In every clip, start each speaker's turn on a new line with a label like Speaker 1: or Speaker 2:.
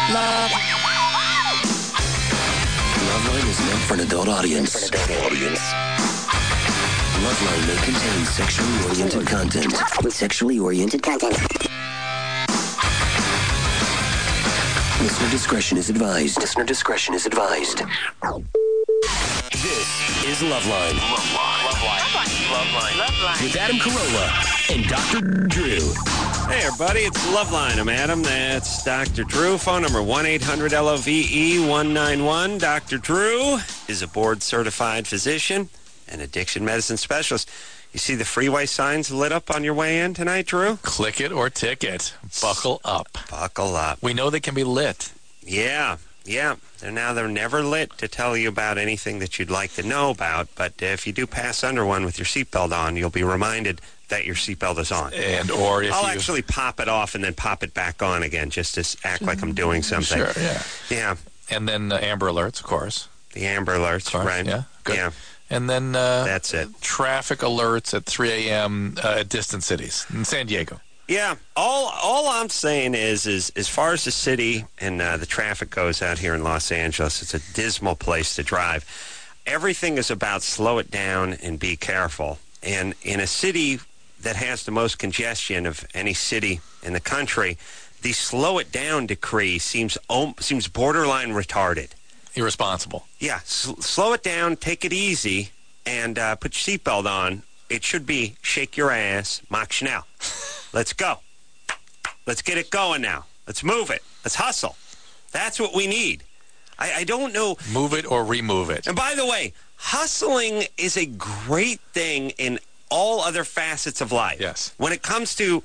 Speaker 1: Loveline is meant for an adult audience. Loveline may contain sexually oriented content. Listener discretion is advised. This is Loveline. Loveline. With Adam Carolla and Dr. Drew.
Speaker 2: Hey, everybody, it's Loveline. I'm Adam. That's Dr. Drew. Phone number 1-800-LOVE-191. Dr. Drew is a board-certified physician and addiction medicine specialist. You see the freeway signs lit up on your way in tonight, Drew?
Speaker 3: Click it or ticket. Buckle up.
Speaker 2: Buckle up.
Speaker 3: We know they can be lit.
Speaker 2: Yeah. They're never lit to tell you about anything that you'd like to know about, but if you do pass under one with your seatbelt on, you'll be reminded that your seatbelt is on.
Speaker 3: Or if
Speaker 2: I'll actually pop it off and then pop it back on again, just to act like I'm doing something.
Speaker 3: Sure, yeah.
Speaker 2: Yeah.
Speaker 3: And then Amber Alerts, of course.
Speaker 2: The Amber Alerts, right?
Speaker 3: Yeah, good.
Speaker 2: Yeah.
Speaker 3: And then
Speaker 2: that's it.
Speaker 3: Traffic alerts at 3 a.m. At distant cities in San Diego.
Speaker 2: Yeah, all I'm saying is as far as the city and the traffic goes out here in Los Angeles, it's a dismal place to drive. Everything is about slow it down and be careful. And in a city that has the most congestion of any city in the country, the slow it down decree seems borderline retarded.
Speaker 3: Irresponsible.
Speaker 2: Yeah, slow it down, take it easy, and put your seatbelt on. It should be shake your ass, mach schnell. Let's go. Let's get it going now. Let's move it. Let's hustle. That's what we need. I don't know.
Speaker 3: Move it or remove it.
Speaker 2: And by the way, hustling is a great thing in all other facets of life.
Speaker 3: Yes.
Speaker 2: When it comes to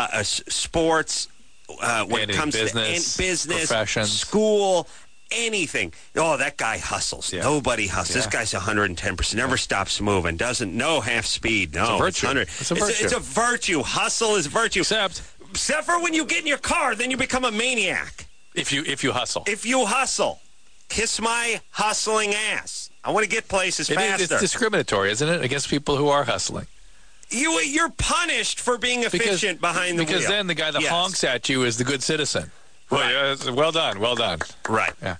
Speaker 2: sports, when it comes to business,
Speaker 3: professions,
Speaker 2: school, anything. Oh, that guy hustles.
Speaker 3: Yeah.
Speaker 2: Nobody hustles.
Speaker 3: Yeah.
Speaker 2: This guy's 110%. Never stops moving. Doesn't know half speed. No,
Speaker 3: it's a virtue. It's a virtue.
Speaker 2: It's a virtue. Hustle is virtue.
Speaker 3: Except
Speaker 2: for when you get in your car, then you become a maniac.
Speaker 3: If you hustle.
Speaker 2: If you hustle, kiss my hustling ass. I want to get places faster.
Speaker 3: It's discriminatory, isn't it, against people who are hustling?
Speaker 2: You're punished for being efficient behind the wheel.
Speaker 3: Because then the guy that honks at you is the good citizen.
Speaker 2: Right.
Speaker 3: Well done.
Speaker 2: Right.
Speaker 3: Yeah.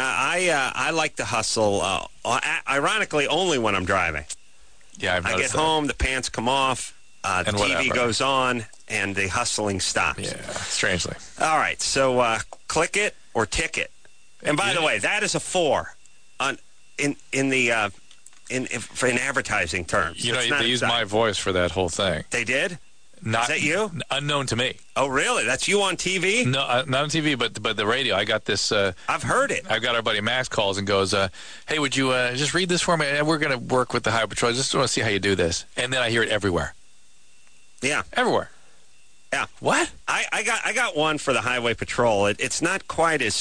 Speaker 2: I like to hustle, ironically, only when I'm driving.
Speaker 3: Yeah,
Speaker 2: I get home, the pants come off, the TV goes on, and the hustling stops.
Speaker 3: Yeah, strangely.
Speaker 2: All right, so click it or ticket. And by the way, that is a 4 in advertising terms.
Speaker 3: You know, they used my voice for that whole thing.
Speaker 2: They did? Is that you?
Speaker 3: Unknown to me.
Speaker 2: Oh, really? That's you on TV?
Speaker 3: No, not on TV, but the radio. I got this.
Speaker 2: I've heard it.
Speaker 3: I've got our buddy Max calls and goes, hey, would you just read this for me? We're going to work with the Highway Patrol. I just want to see how you do this. And then I hear it everywhere.
Speaker 2: Yeah.
Speaker 3: Everywhere.
Speaker 2: Yeah.
Speaker 3: What?
Speaker 2: I got one for the Highway Patrol. It's not quite as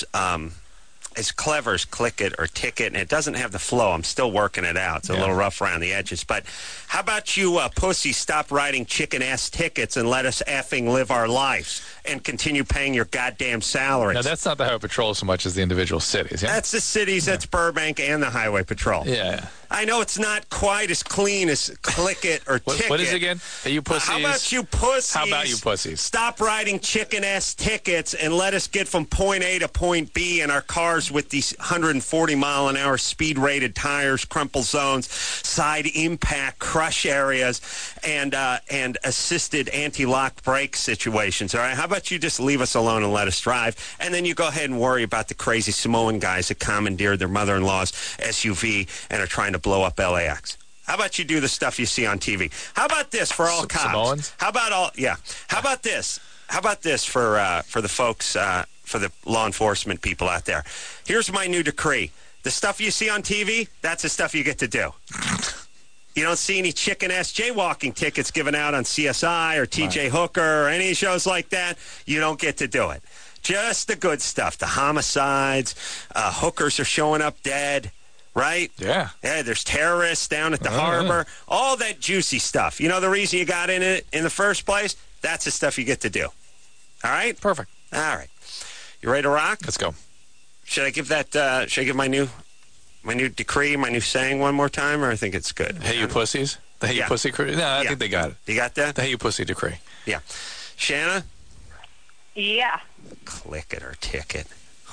Speaker 2: clever as click it or ticket, and it doesn't have the flow. I'm still working it out. It's a little rough around the edges. But how about you pussies stop writing chicken-ass tickets and let us effing live our lives and continue paying your goddamn salaries?
Speaker 3: Now, that's not the Highway Patrol so much as the individual cities, yeah?
Speaker 2: That's the cities. That's Burbank and the Highway Patrol.
Speaker 3: Yeah.
Speaker 2: I know it's not quite as clean as click it or ticket.
Speaker 3: What is it again? Hey, you pussies.
Speaker 2: How about you pussies?
Speaker 3: How about you pussies?
Speaker 2: Stop writing chicken-ass tickets and let us get from point A to point B in our cars with these 140-mile-an-hour speed-rated tires, crumple zones, side impact crush areas, and assisted anti-lock brake situations. All right? How about you just leave us alone and let us drive, and then you go ahead and worry about the crazy Samoan guys that commandeered their mother-in-law's SUV and are trying to blow up LAX. How about you do the stuff you see on TV? How about this for all cops?
Speaker 3: Samoans?
Speaker 2: How about all? Yeah. How about this? How about this for the folks, for the law enforcement people out there? Here's my new decree: the stuff you see on TV, that's the stuff you get to do. You don't see any chicken-ass jaywalking tickets given out on CSI or TJ Hooker or any shows like that. You don't get to do it. Just the good stuff. The homicides, hookers are showing up dead. Right?
Speaker 3: Yeah.
Speaker 2: Yeah, there's terrorists down at the harbor. All that juicy stuff. You know the reason you got in it in the first place? That's the stuff you get to do. All right?
Speaker 3: Perfect.
Speaker 2: All right. You ready to rock?
Speaker 3: Let's go.
Speaker 2: Should I give my new decree, my new saying one more time, or I think it's good?
Speaker 3: Hey, you pussies? The hey, you pussy decree? No, I think they got it.
Speaker 2: You got that?
Speaker 3: The hey, you pussy decree.
Speaker 2: Yeah. Shanna?
Speaker 4: Yeah.
Speaker 2: Click it or ticket.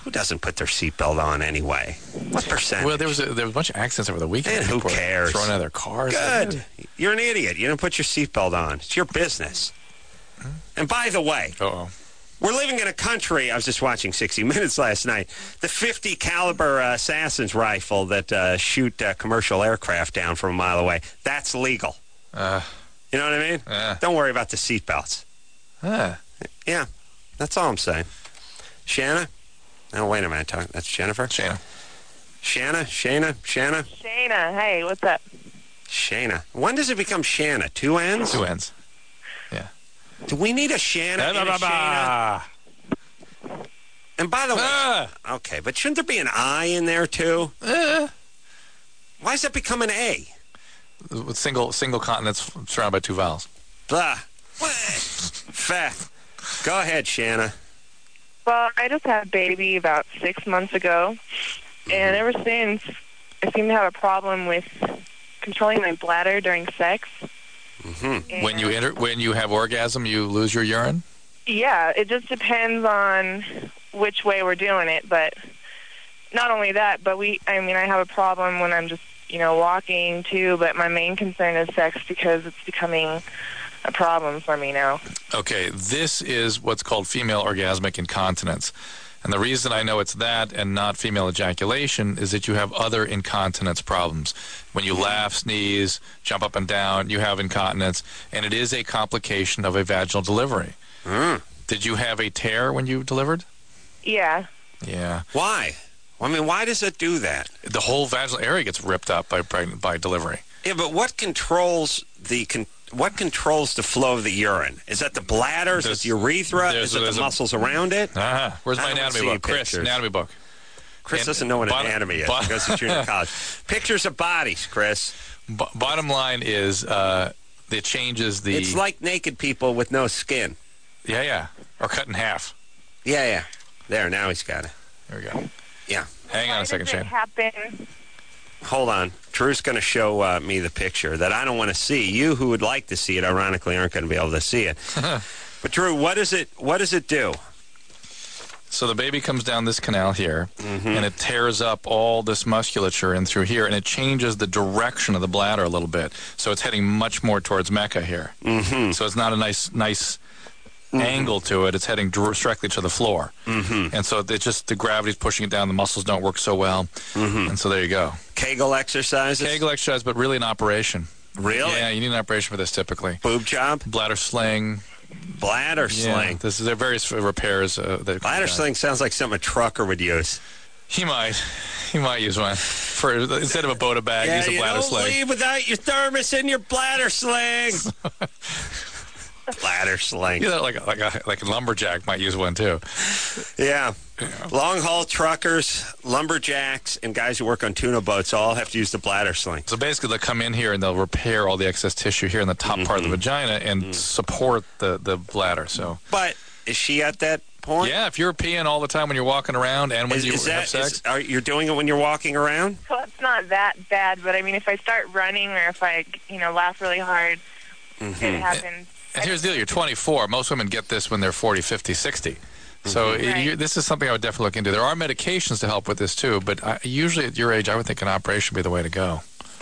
Speaker 2: Who doesn't put their seatbelt on anyway? What percentage?
Speaker 3: Well, there was a bunch of accidents over the weekend.
Speaker 2: And who
Speaker 3: People were
Speaker 2: cares?
Speaker 3: Throwing out their cars.
Speaker 2: Good. You're an idiot. You didn't put your seatbelt on. It's your business. And by the way, we're living in a country, I was just watching 60 Minutes last night, the 50 caliber Assassin's rifle that shoot commercial aircraft down from a mile away, that's legal. You know what I mean? Don't worry about the seatbelts. Yeah, that's all I'm saying. Shanna? No, wait a minute. That's Jennifer?
Speaker 3: Shana.
Speaker 2: Shanna?
Speaker 4: Shana, hey, what's up?
Speaker 2: Shana. When does it become Shanna? 2 N's?
Speaker 3: 2 N's. Yeah.
Speaker 2: Do we need a Shanna and a Shana? And by the way, okay, but shouldn't there be an I in there too? Why does that become an A?
Speaker 3: With single continents surrounded by 2 vowels.
Speaker 2: Blah. Fat. Go ahead, Shanna.
Speaker 4: Well, I just had a baby about 6 months ago, and ever since, I seem to have a problem with controlling my bladder during sex.
Speaker 2: Mm-hmm.
Speaker 3: When you have orgasm, you lose your urine?
Speaker 4: Yeah, it just depends on which way we're doing it, but not only that, but I have a problem when I'm just, walking too, but my main concern is sex because it's becoming a problem for me now.
Speaker 3: Okay, this is what's called female orgasmic incontinence. And the reason I know it's that and not female ejaculation is that you have other incontinence problems. When you laugh, sneeze, jump up and down, you have incontinence, and it is a complication of a vaginal delivery. Did you have a tear when you delivered?
Speaker 4: Yeah.
Speaker 3: Yeah.
Speaker 2: Why? Why does it do that?
Speaker 3: The whole vaginal area gets ripped up by delivery.
Speaker 2: Yeah, but what controls the flow of the urine? Is that the bladder? Is it the urethra? Is it the muscles around it?
Speaker 3: Where's my anatomy book? Chris, anatomy book.
Speaker 2: Chris doesn't know what anatomy is. He goes to junior college. Pictures of bodies, Chris.
Speaker 3: Bottom line is it changes the...
Speaker 2: It's like naked people with no skin.
Speaker 3: Yeah. Or cut in half.
Speaker 2: Yeah. There, now he's got it.
Speaker 3: There we go.
Speaker 2: Yeah.
Speaker 3: Hang on a second, Shane.
Speaker 4: Happen?
Speaker 2: Hold on. Drew's going to show me the picture that I don't want to see. You who would like to see it, ironically, aren't going to be able to see it. But Drew, what does it do?
Speaker 3: So the baby comes down this canal here, and it tears up all this musculature in through here, and it changes the direction of the bladder a little bit. So it's heading much more towards Mecca here. So it's not a nice angle to it. It's heading directly to the floor. And so the gravity's pushing it down. The muscles don't work so well. And so there you go.
Speaker 2: Kegel exercises?
Speaker 3: Kegel exercise, but really an operation.
Speaker 2: Really?
Speaker 3: Yeah, you need an operation for this typically.
Speaker 2: Boob job?
Speaker 3: Bladder sling.
Speaker 2: Bladder sling.
Speaker 3: There are various repairs.
Speaker 2: Bladder sling sounds like something a trucker would use.
Speaker 3: He might use one instead of a Boda bag. Use a bladder sling.
Speaker 2: Leave without your thermos in your bladder sling. Bladder sling.
Speaker 3: Yeah, like a lumberjack might use one too.
Speaker 2: Yeah. Long haul truckers, lumberjacks, and guys who work on tuna boats all have to use the bladder sling.
Speaker 3: So basically, they'll come in here and they'll repair all the excess tissue here in the top part of the vagina and support the bladder. So,
Speaker 2: but is she at that point?
Speaker 3: Yeah, if you're peeing all the time when you're walking around and when you have sex,
Speaker 2: are you doing it when you're walking around?
Speaker 4: Well, it's not that bad, but if I start running or if I laugh really hard, it happens.
Speaker 3: And here's the deal: you're 24. Most women get this when they're 40, 50, 60. So this is something I would definitely look into. There are medications to help with this too, but usually at your age, I would think an operation would be the way to go.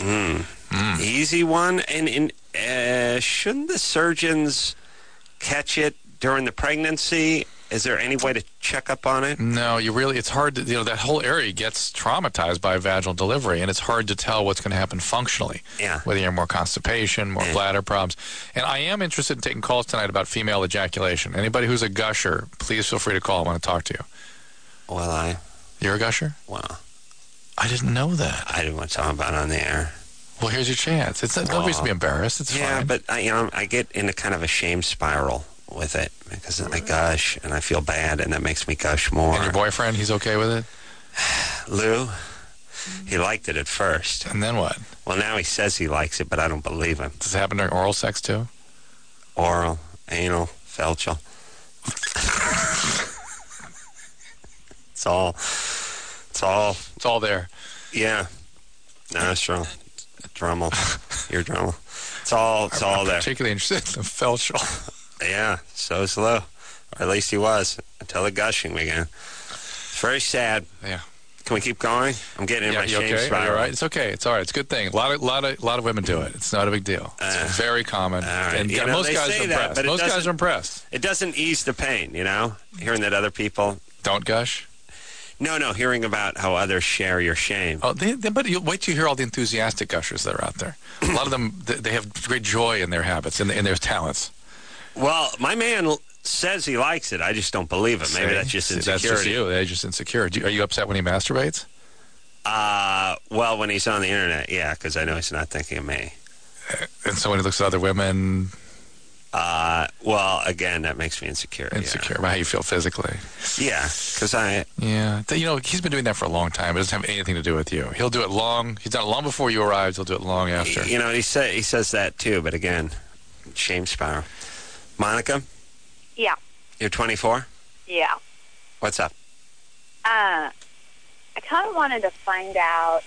Speaker 2: Easy one. And shouldn't the surgeons catch it during the pregnancy? Is there any way to check up on it?
Speaker 3: No, it's hard to, that whole area gets traumatized by vaginal delivery, and it's hard to tell what's going to happen functionally.
Speaker 2: Yeah.
Speaker 3: Whether you have more constipation, more bladder problems. And I am interested in taking calls tonight about female ejaculation. Anybody who's a gusher, please feel free to call. I want to talk to you.
Speaker 2: Well,
Speaker 3: You're a gusher?
Speaker 2: Well,
Speaker 3: I didn't know that.
Speaker 2: I didn't want to talk about it on the air.
Speaker 3: Well, here's your chance. It's no reason to be embarrassed. It's fine.
Speaker 2: Yeah, but I get into kind of a shame spiral with it because I gush and I feel bad, and that makes me gush more.
Speaker 3: And your boyfriend, he's okay with it?
Speaker 2: Lou, he liked it at first.
Speaker 3: And then what?
Speaker 2: Well, now he says he likes it, but I don't believe him.
Speaker 3: Does it happen during oral sex too?
Speaker 2: Oral, anal, felchal. It's all there. Yeah. Nostril, Drummel, ear Drummel. It's all there.
Speaker 3: Particularly interested in the felchal.
Speaker 2: Yeah, so is Lou. Or at least he was, until the gushing began. It's very sad.
Speaker 3: Yeah.
Speaker 2: Can we keep going? I'm getting in my
Speaker 3: You
Speaker 2: shame
Speaker 3: okay?
Speaker 2: spiral.
Speaker 3: Are you all right? It's okay. It's all right. It's a good thing. A lot of women do it. It's not a big deal. It's very common.
Speaker 2: right.
Speaker 3: And
Speaker 2: You know,
Speaker 3: most
Speaker 2: they
Speaker 3: guys
Speaker 2: say
Speaker 3: are
Speaker 2: that,
Speaker 3: impressed.
Speaker 2: but it
Speaker 3: Most guys
Speaker 2: doesn't-
Speaker 3: are impressed.
Speaker 2: It doesn't ease the pain, hearing that other people...
Speaker 3: Don't gush.
Speaker 2: No, hearing about how others share your shame.
Speaker 3: Oh, but you wait till you hear all the enthusiastic gushers that are out there. A lot of them, they have great joy in their habits and in their talents.
Speaker 2: Well, my man says he likes it. I just don't believe it. Maybe that's just insecurity.
Speaker 3: That's just you. They're just insecure. Are you upset when he masturbates?
Speaker 2: Well, when he's on the internet, yeah, because I know he's not thinking of me.
Speaker 3: And so when he looks at other women...
Speaker 2: Well, again, that makes me insecure.
Speaker 3: Insecure about how you feel physically.
Speaker 2: Yeah, because
Speaker 3: Yeah. He's been doing that for a long time. It doesn't have anything to do with you. He'll do it long. He's done it long before you arrived. He'll do it long after.
Speaker 2: He says that too, but again, shame spiral. Monica,
Speaker 5: Yeah.
Speaker 2: you're 24?
Speaker 5: Yeah.
Speaker 2: What's up?
Speaker 5: I kind of wanted to find out,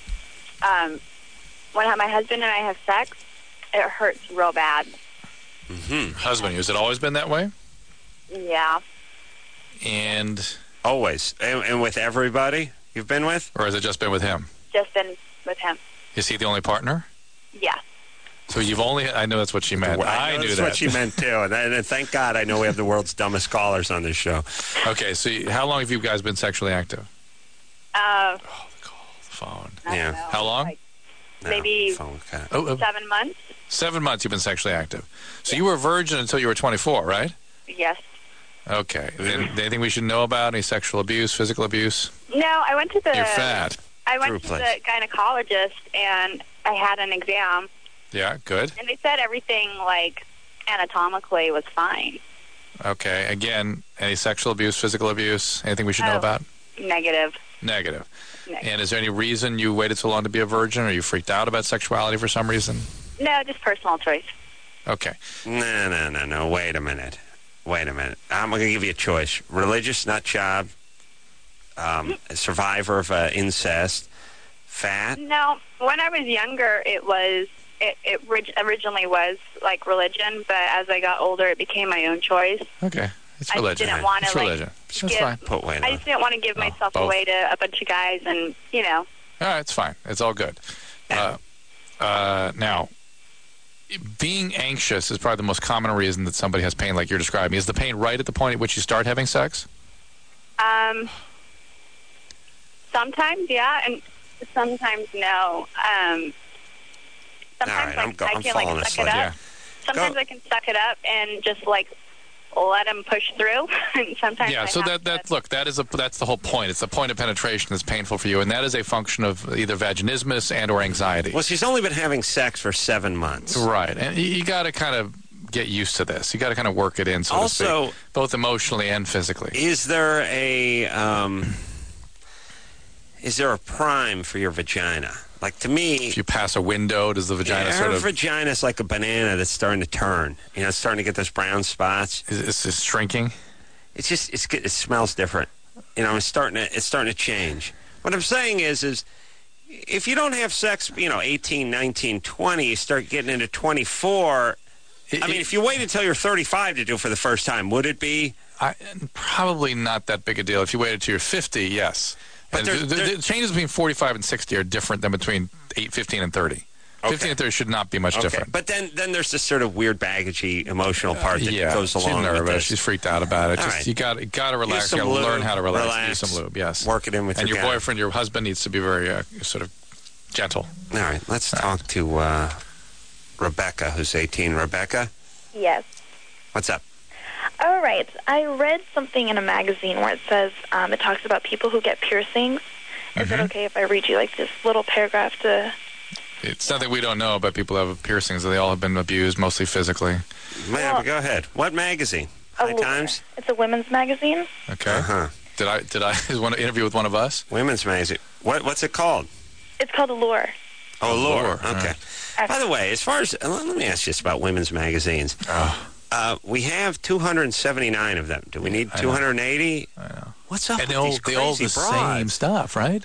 Speaker 5: when my husband and I have sex, it hurts real bad.
Speaker 2: Mm-hmm.
Speaker 3: Husband, has it always been that way?
Speaker 5: Yeah.
Speaker 3: And...
Speaker 2: Always. And with everybody you've been with?
Speaker 3: Or has it just been with him?
Speaker 5: Just been with him.
Speaker 3: Is he the only partner?
Speaker 5: Yeah.
Speaker 3: So you've only... I know that's what she meant. I knew
Speaker 2: that's
Speaker 3: that.
Speaker 2: what she meant, too. And thank God I know we have the world's dumbest callers on this show.
Speaker 3: Okay, so how long have you guys been sexually active?
Speaker 5: Oh,
Speaker 3: The phone.
Speaker 5: I don't
Speaker 2: Yeah.
Speaker 5: know.
Speaker 3: How long?
Speaker 5: Like
Speaker 2: No,
Speaker 5: Maybe-
Speaker 2: phone cut.
Speaker 5: 7 months?
Speaker 3: 7 months you've been sexually active. So you were a virgin until you were 24, right?
Speaker 5: Yes.
Speaker 3: Okay. Anything we should know about? Any sexual abuse, physical abuse?
Speaker 5: No, I went to the...
Speaker 3: You're fat.
Speaker 5: I went
Speaker 2: True
Speaker 5: to
Speaker 2: place.
Speaker 5: the gynecologist, and I had an exam,
Speaker 3: Yeah, good.
Speaker 5: and they said everything, anatomically was fine.
Speaker 3: Okay. Again, any sexual abuse, physical abuse? Anything we should know
Speaker 5: Oh.
Speaker 3: about?
Speaker 5: Negative.
Speaker 3: Negative.
Speaker 5: Negative.
Speaker 3: And is there any reason you waited so long to be a virgin? Are you freaked out about sexuality for some reason?
Speaker 5: No, just personal choice.
Speaker 3: Okay.
Speaker 2: No. Wait a minute. I'm going to give you a choice. Religious nut job, a survivor of incest, fat.
Speaker 5: No, when I was younger, it originally was like religion, but as I got older, it became my own choice.
Speaker 3: Okay. It's
Speaker 5: I just
Speaker 3: religion.
Speaker 5: didn't want
Speaker 3: It's
Speaker 5: to
Speaker 3: religion. That's
Speaker 5: give-
Speaker 3: fine.
Speaker 2: Put weight
Speaker 5: I
Speaker 2: on.
Speaker 5: just didn't want to give myself
Speaker 3: both.
Speaker 5: away to a bunch of guys, and
Speaker 3: All right, it's fine. It's all good. Now, being anxious is probably the most common reason that somebody has pain like you're describing. Is the pain right at the point at which you start having sex?
Speaker 5: sometimes yeah, and sometimes no. Sometimes
Speaker 2: All right, I'm
Speaker 5: I can
Speaker 2: falling
Speaker 5: suck
Speaker 2: asleep.
Speaker 5: it up.
Speaker 3: Yeah.
Speaker 5: Sometimes
Speaker 2: Go.
Speaker 5: I can suck it up and just let him push through. And sometimes
Speaker 3: Yeah,
Speaker 5: I
Speaker 3: so
Speaker 5: have
Speaker 3: that's
Speaker 5: to,
Speaker 3: the whole point. It's the point of penetration that's painful for you, and that is a function of either vaginismus and or anxiety.
Speaker 2: Well, she's only been having sex for 7 months.
Speaker 3: Right, and you got to kind of get used to this. You got to kind of work it in, so to
Speaker 2: Also-
Speaker 3: speak, both emotionally and physically.
Speaker 2: Is there a prime for your vagina? Like, to me,
Speaker 3: If you pass a window, does the vagina
Speaker 2: her
Speaker 3: sort of
Speaker 2: vagina's like a banana that's starting to turn. It's starting to get those brown spots.
Speaker 3: is shrinking?
Speaker 2: It's just it smells different. It's starting to change. What I'm saying is if you don't have sex, 18, 19, 20, you start getting into 24. If you wait until you're 35 to do it for the first time, would it be?
Speaker 3: Probably not that big a deal. If you waited till you're 50, yes.
Speaker 2: But
Speaker 3: And the changes between 45 and 60 are different than between 15 and 30.
Speaker 2: Okay.
Speaker 3: 15 and 30 should not be much
Speaker 2: Okay.
Speaker 3: different.
Speaker 2: But then there's this sort of weird baggagey emotional part that goes along
Speaker 3: she's nervous.
Speaker 2: with this.
Speaker 3: She's freaked out about it.
Speaker 2: All
Speaker 3: Just
Speaker 2: right.
Speaker 3: you got to relax.
Speaker 2: some
Speaker 3: You got to learn
Speaker 2: lube,
Speaker 3: how to relax.
Speaker 2: relax,
Speaker 3: Use some lube. Yes.
Speaker 2: Work it in with
Speaker 3: and
Speaker 2: your
Speaker 3: your
Speaker 2: guy.
Speaker 3: boyfriend, your husband, needs to be very sort of gentle.
Speaker 2: All right, let's talk to Rebecca, who's 18. Rebecca,
Speaker 6: Yes.
Speaker 2: what's up?
Speaker 6: All right. I read something in a magazine where it says it talks about people who get piercings. Is it okay if I read you this little paragraph to...
Speaker 3: It's something we don't know, but people have piercings. They all have been abused, mostly physically.
Speaker 2: Man, go ahead. What magazine? High Times?
Speaker 6: It's a women's magazine.
Speaker 3: Okay.
Speaker 2: Uh-huh.
Speaker 3: Did I want to interview with one of us?
Speaker 2: Women's magazine. What's it called?
Speaker 6: It's called Allure.
Speaker 2: Oh, Allure.
Speaker 3: Allure,
Speaker 2: Okay. By the way, as far as... let me ask you this about women's magazines. We have 279 of them. Do we need 280?
Speaker 3: I know.
Speaker 2: What's up
Speaker 3: And
Speaker 2: with
Speaker 3: they all
Speaker 2: these
Speaker 3: the
Speaker 2: crazy
Speaker 3: same
Speaker 2: broads?
Speaker 3: stuff, right?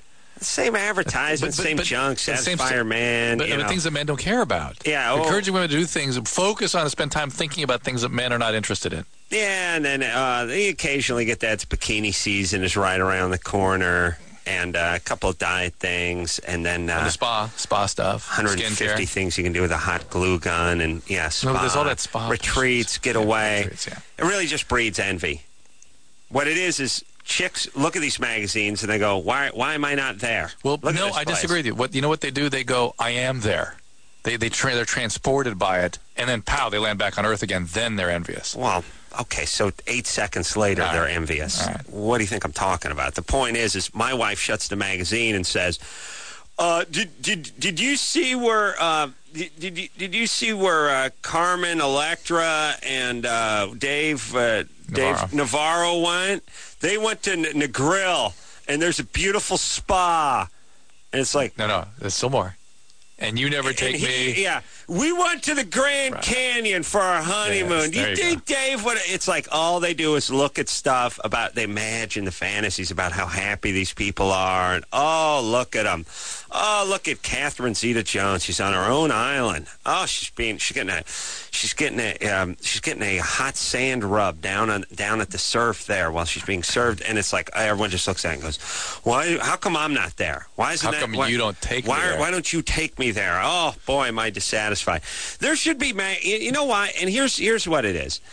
Speaker 2: Same advertisement, same junk, Satisfyer Man.
Speaker 3: But things that men don't care about.
Speaker 2: Yeah.
Speaker 3: Encouraging women to do things, focus on and spend time thinking about things that men are not interested in.
Speaker 2: Yeah, and then they occasionally get that bikini season is right around the corner, and a couple of diet things, and then
Speaker 3: and the spa stuff,
Speaker 2: 150
Speaker 3: skincare.
Speaker 2: Things you can do with a hot glue gun, and spa.
Speaker 3: No, there's all that spa
Speaker 2: retreats, get away.
Speaker 3: Retreats, yeah.
Speaker 2: It really just breeds envy. What it is chicks look at these magazines and they go, "Why am I not there?"
Speaker 3: Well,
Speaker 2: look
Speaker 3: no, I disagree with you. You know what they do? They go, "I am there." They're transported by it, and then pow, they land back on Earth again. Then they're envious.
Speaker 2: Well, okay, so 8 seconds later, they're envious.
Speaker 3: All right.
Speaker 2: What do you think I'm talking about? The point is my wife shuts the magazine and says, "Did you see where did you see where Carmen Electra and Dave Navarro went? They went to Negril, and there's a beautiful spa." And it's like,
Speaker 3: no, there's still more. And you never take me.
Speaker 2: Yeah. We went to the Grand Canyon for our honeymoon.
Speaker 3: Yes,
Speaker 2: Do you think, Dave, it's like all they do is look at stuff they imagine the fantasies about how happy these people are. And, oh, look at them. Oh, look at Catherine Zeta-Jones. She's on her own island. Oh, she's getting a hot sand rub down at the surf there while she's being served. And it's like everyone just looks at it and goes, "Why? How come I'm not there? Why isn't
Speaker 3: How come you don't take me there?
Speaker 2: Why don't you take me there? Oh boy, am I dissatisfied." There should be, you know why? And here's what it is.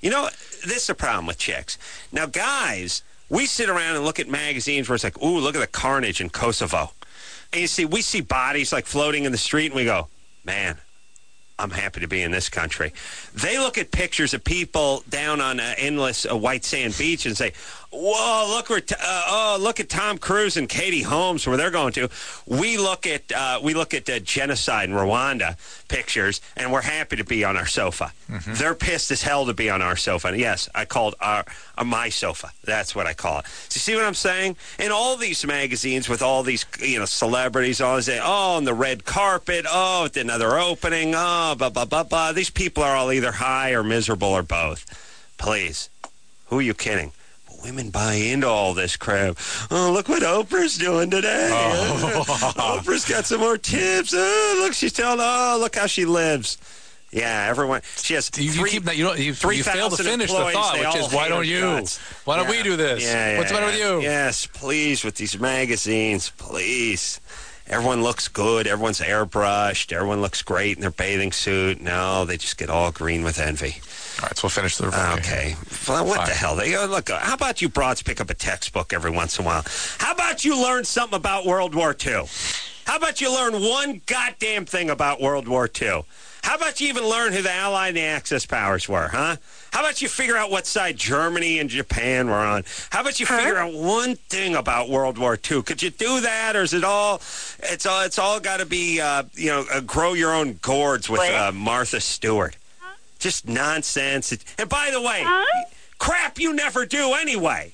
Speaker 2: This is the problem with chicks. Now, guys, we sit around and look at magazines where it's like, "Ooh, look at the carnage in Kosovo." And we see bodies like floating in the street, and we go, "Man, I'm happy to be in this country." They look at pictures of people down on an endless white sand beach and say, "Whoa, look at Tom Cruise and Katie Holmes where they're going to." We look at genocide in Rwanda pictures, and we're happy to be on our sofa. Mm-hmm. They're pissed as hell to be on our sofa. And yes, I called my sofa. That's what I call it. So you see what I'm saying? In all these magazines with all these celebrities, always say, "Oh, on the red carpet. Oh, at another opening. Oh, blah blah blah blah." These people are all either high or miserable or both. Please, who are you kidding? Women buy into all this crap. "Oh, look what Oprah's doing today. Oprah's got some more tips. Oh, look, she's telling. Oh, look how she lives." Yeah, everyone. She has
Speaker 3: you fail to finish the thought, which is, why don't you? Why don't we do this? What's the matter with you?
Speaker 2: Yes, please, with these magazines, please. Everyone looks good. Everyone's airbrushed. Everyone looks great in their bathing suit. No, they just get all green with envy.
Speaker 3: All right, so we'll finish the review.
Speaker 2: Okay. Well, what the hell? Look, how about you broads pick up a textbook every once in a while? How about you learn something about World War II? How about you learn one goddamn thing about World War II? How about you even learn who the Allied and the Axis powers were, huh? How about you figure out what side Germany and Japan were on? How about you figure out one thing about World War II? Could you do that, or is it all? It's all got to be grow your own gourds with Martha Stewart. Just nonsense. And by the way, crap you never do anyway.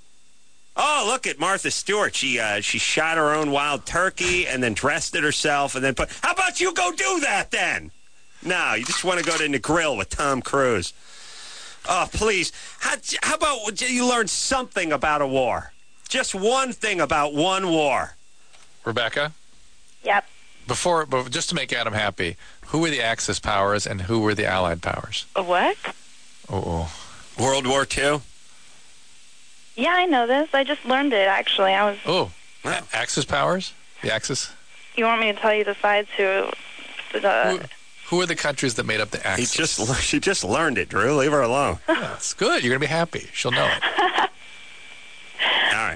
Speaker 2: Oh, look at Martha Stewart. She shot her own wild turkey and then dressed it herself and then put. How about you go do that then? No, you just want to go to Negril with Tom Cruise. Oh, please. How about you learn something about a war? Just one thing about one war.
Speaker 3: Rebecca?
Speaker 6: Yep.
Speaker 3: But just to make Adam happy, who were the Axis powers and who were the Allied powers?
Speaker 4: What?
Speaker 3: Oh.
Speaker 2: World War II?
Speaker 6: Yeah, I know this. I just learned it, actually.
Speaker 3: Axis powers? The Axis?
Speaker 6: You want me to tell you the sides
Speaker 3: Who are the countries that made up the Axis?
Speaker 2: She just learned it, Drew. Leave her alone.
Speaker 3: Yeah, it's good. You're going to be happy. She'll know it.
Speaker 2: All right.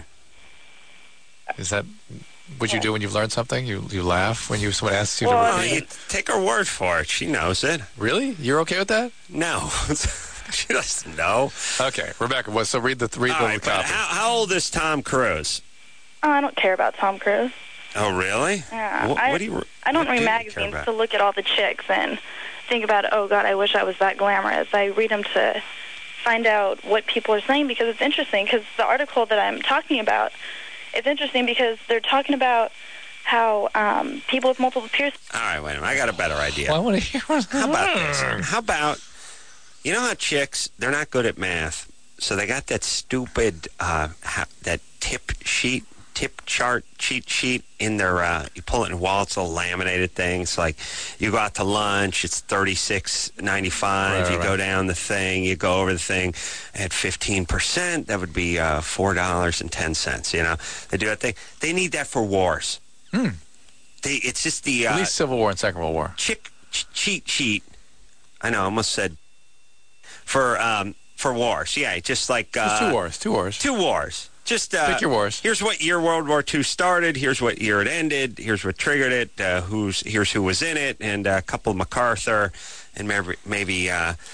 Speaker 3: Is that what you do when you've learned something? You laugh when someone asks you to repeat
Speaker 2: you
Speaker 3: it?
Speaker 2: take her word for it. She knows it.
Speaker 3: Really? You're okay with that?
Speaker 2: No. She doesn't know.
Speaker 3: Okay, Rebecca. So read the copy.
Speaker 2: How old is Tom Cruise?
Speaker 6: Oh, I don't care about Tom Cruise.
Speaker 2: Oh, really?
Speaker 6: Yeah.
Speaker 2: I
Speaker 6: don't read magazines to look at all the chicks and think about, oh, God, I wish I was that glamorous. I read them to find out what people are saying because it's interesting. Because the article that I'm talking about, it's interesting because they're talking about how people with multiple piercings.
Speaker 2: All right, wait a minute. I got a better idea.
Speaker 3: Well, I want to hear what
Speaker 2: How about this? How about, you know how chicks, they're not good at math, so they got that stupid, that tip sheet tip chart cheat sheet in their, you pull it in wallets, little laminated things. Like you go out to lunch, it's $36.95.
Speaker 3: Right,
Speaker 2: you
Speaker 3: right.
Speaker 2: go down the thing, you go over the thing at 15%. That would be $4.10. You know, they do that thing. They need that for wars. It's just the
Speaker 3: At least Civil War and Second World War.
Speaker 2: cheat sheet. I know, I almost said for wars. Yeah, just like
Speaker 3: Just two wars.
Speaker 2: Two wars. Just
Speaker 3: Pick your wars.
Speaker 2: Here's what year World War II started. Here's what year it ended. Here's what triggered it. Here's who was in it, and a couple of MacArthur, and maybe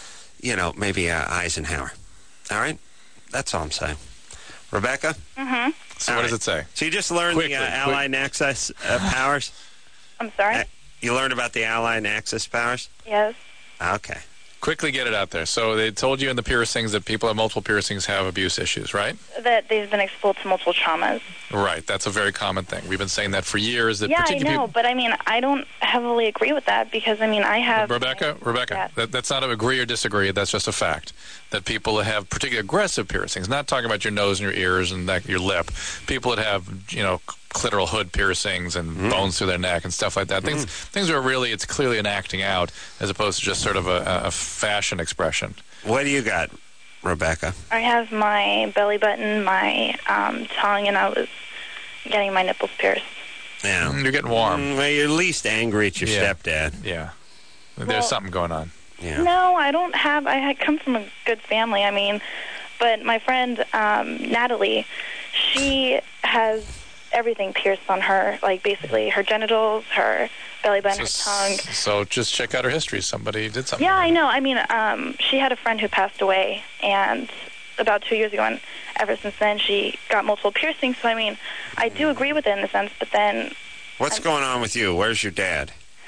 Speaker 2: Eisenhower. All right, that's all I'm saying. Rebecca.
Speaker 6: Mm-hmm.
Speaker 3: So what does it say?
Speaker 2: So you just learned
Speaker 3: Quickly,
Speaker 2: the Allied and Axis powers.
Speaker 6: I'm sorry?
Speaker 2: You learned about the Allied and Axis powers.
Speaker 6: Yes.
Speaker 2: Okay.
Speaker 3: Quickly get it out there. So they told you in the piercings that people have multiple piercings have abuse issues, right?
Speaker 6: That they've been exposed to multiple traumas.
Speaker 3: Right. That's a very common thing. We've been saying that for years. That
Speaker 6: Yeah, I
Speaker 3: particularly
Speaker 6: know, but I mean, I don't heavily agree with that because, I mean, I have...
Speaker 3: Rebecca,
Speaker 6: Yes.
Speaker 3: that's not an agree or disagree. That's just a fact. That people that have particularly aggressive piercings, not talking about your nose and your ears and your lip, people that have, clitoral hood piercings and bones through their neck and stuff like that. Things are really, it's clearly an acting out as opposed to just sort of a fashion expression.
Speaker 2: What do you got, Rebecca?
Speaker 6: I have my belly button, my tongue, and I was getting my nipples pierced.
Speaker 2: Yeah.
Speaker 3: You're getting warm.
Speaker 2: Well, you're at least angry at your
Speaker 3: Yeah.
Speaker 2: stepdad.
Speaker 3: Yeah.
Speaker 6: Well-
Speaker 3: There's something going on.
Speaker 2: Yeah.
Speaker 6: No, I don't have... I come from a good family, I mean, but my friend, Natalie, she has everything pierced on her, like basically her genitals, her belly button, her tongue.
Speaker 3: So just check out her history. Somebody did something.
Speaker 6: Yeah, I know. I mean, she had a friend who passed away, and about 2 years ago, and ever since then, she got multiple piercings. So, I mean, I do agree with it in a sense, but then...
Speaker 2: What's going on with you? Where's your dad?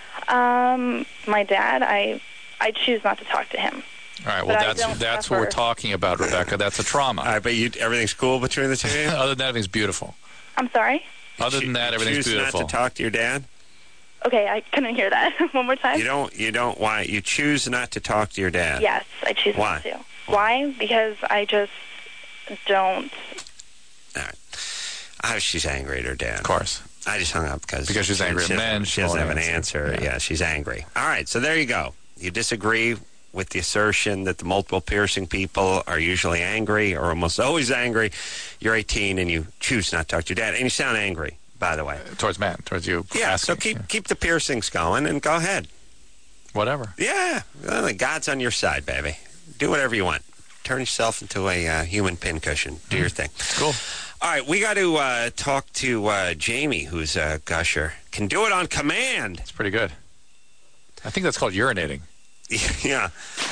Speaker 6: My dad, I choose not to talk to him.
Speaker 3: All right. Well,
Speaker 6: But I don't
Speaker 3: that's what we're
Speaker 6: suffer.
Speaker 3: talking about, Rebecca. That's a trauma.
Speaker 2: All right, but everything's cool between the two of you?
Speaker 3: Other than that, everything's beautiful.
Speaker 6: I'm sorry?
Speaker 3: Other than that,
Speaker 2: You
Speaker 3: everything's
Speaker 2: choose
Speaker 3: beautiful.
Speaker 2: not to talk to your dad?
Speaker 6: Okay, I couldn't hear that. One more time?
Speaker 2: You don't, why? You choose not to talk to your dad?
Speaker 6: Yes, I choose
Speaker 2: Why?
Speaker 6: not to. Why? Because I just don't...
Speaker 2: All right. Oh, she's angry at her dad.
Speaker 3: Of course.
Speaker 2: I just hung up because
Speaker 3: She's angry at men.
Speaker 2: She doesn't have an answer.
Speaker 3: Yeah.
Speaker 2: Yeah, she's angry. All right, so there you go. You disagree with the assertion that the multiple piercing people are usually angry or almost always angry. You're 18 and you choose not to talk to your dad, and you sound angry, by the way.
Speaker 3: Towards you.
Speaker 2: Yeah,
Speaker 3: asking.
Speaker 2: so keep the piercings going and go ahead.
Speaker 3: Whatever.
Speaker 2: Yeah, well, God's on your side, baby. Do whatever you want. Turn yourself into a human pincushion. Do your thing.
Speaker 3: Cool.
Speaker 2: All right, we got to talk to Jamie, who's a gusher. Can do it on command.
Speaker 3: It's pretty good. I think that's called urinating.
Speaker 2: Yeah.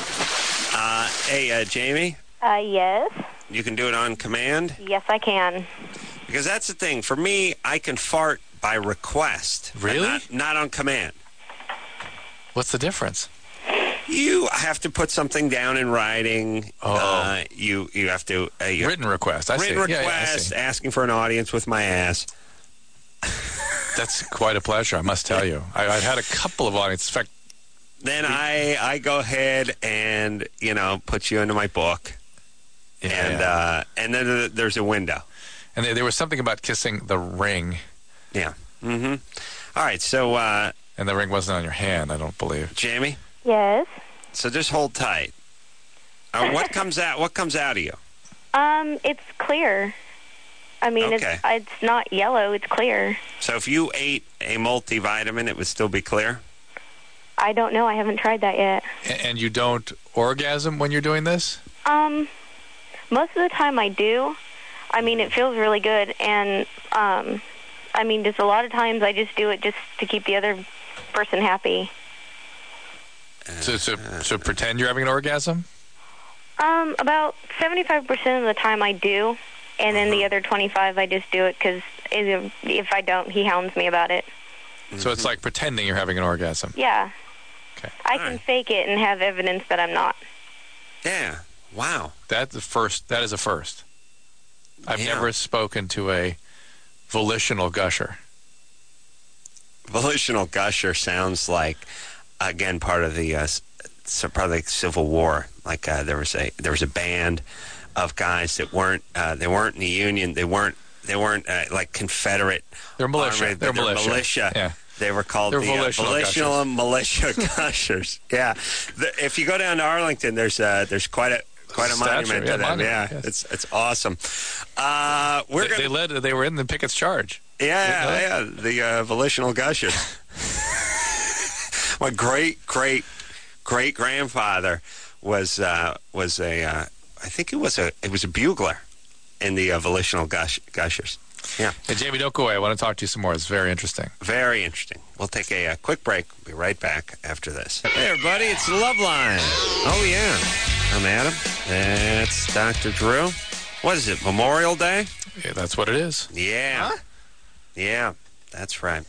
Speaker 2: Hey, Jamie,
Speaker 7: Yes.
Speaker 2: you can do it on command?
Speaker 7: Yes, I can.
Speaker 2: Because that's the thing. For me, I can fart by request. but
Speaker 3: Really?
Speaker 2: Not on command.
Speaker 3: What's the difference?
Speaker 2: You have to put something down in writing.
Speaker 3: Oh.
Speaker 2: You have to...
Speaker 3: Written request. I
Speaker 2: written
Speaker 3: see. Yeah, I
Speaker 2: request,
Speaker 3: see.
Speaker 2: asking for an audience with my ass.
Speaker 3: That's quite a pleasure, I must tell you. I've had a couple of audiences. In fact,
Speaker 2: Then I go ahead and, put you into my book.
Speaker 3: yeah.
Speaker 2: And then there's a window.
Speaker 3: And there was something about kissing the ring,
Speaker 2: Yeah. Mm-hmm. All right, so,
Speaker 3: and the ring wasn't on your hand, I don't believe.
Speaker 2: Jamie,
Speaker 7: Yes.
Speaker 2: so just hold tight. What comes out of you?
Speaker 7: It's clear. I mean,
Speaker 2: Okay.
Speaker 7: it's not yellow. It's clear.
Speaker 2: So if you ate a multivitamin, it would still be clear?
Speaker 7: I don't know. I haven't tried that yet.
Speaker 3: And you don't orgasm when you're doing this?
Speaker 7: Most of the time I do. I mean, it feels really good, and I mean, just a lot of times I just do it just to keep the other person happy.
Speaker 3: So pretend you're having an orgasm?
Speaker 7: About 75% of the time I do, and then the other 25 I just do it because if I don't, he hounds me about it.
Speaker 3: So it's like pretending you're having an orgasm.
Speaker 7: Yeah.
Speaker 3: Okay.
Speaker 7: I can fake it and have evidence that I'm not.
Speaker 2: Yeah. Wow.
Speaker 3: That is a first. I've
Speaker 2: Yeah.
Speaker 3: never spoken to a volitional gusher.
Speaker 2: Volitional gusher sounds like, again, part of the Civil War. Like there was a band of guys that weren't in the Union. They weren't They weren't like Confederate.
Speaker 3: They're militia.
Speaker 2: Army,
Speaker 3: They're militia. Yeah.
Speaker 2: They were called
Speaker 3: They're
Speaker 2: the
Speaker 3: volitional
Speaker 2: militia gushers. Yeah. If you go down to Arlington, there's quite a monument to them. Yeah,
Speaker 3: yes.
Speaker 2: it's awesome.
Speaker 3: They were in the Pickett's charge.
Speaker 2: Yeah, the volitional gushers. My great grandfather was a I think it was a bugler in the volitional gushers. Yeah.
Speaker 3: Hey, Jamie, don't go away. I want to talk to you some more. It's very interesting.
Speaker 2: Very interesting. We'll take a quick break. We'll be right back after this. Hey, everybody. It's the Love Line. Oh, yeah. I'm Adam. That's Dr. Drew. What is it, Memorial Day?
Speaker 3: Yeah, that's what it is.
Speaker 2: Yeah.
Speaker 3: Huh?
Speaker 2: Yeah, that's right.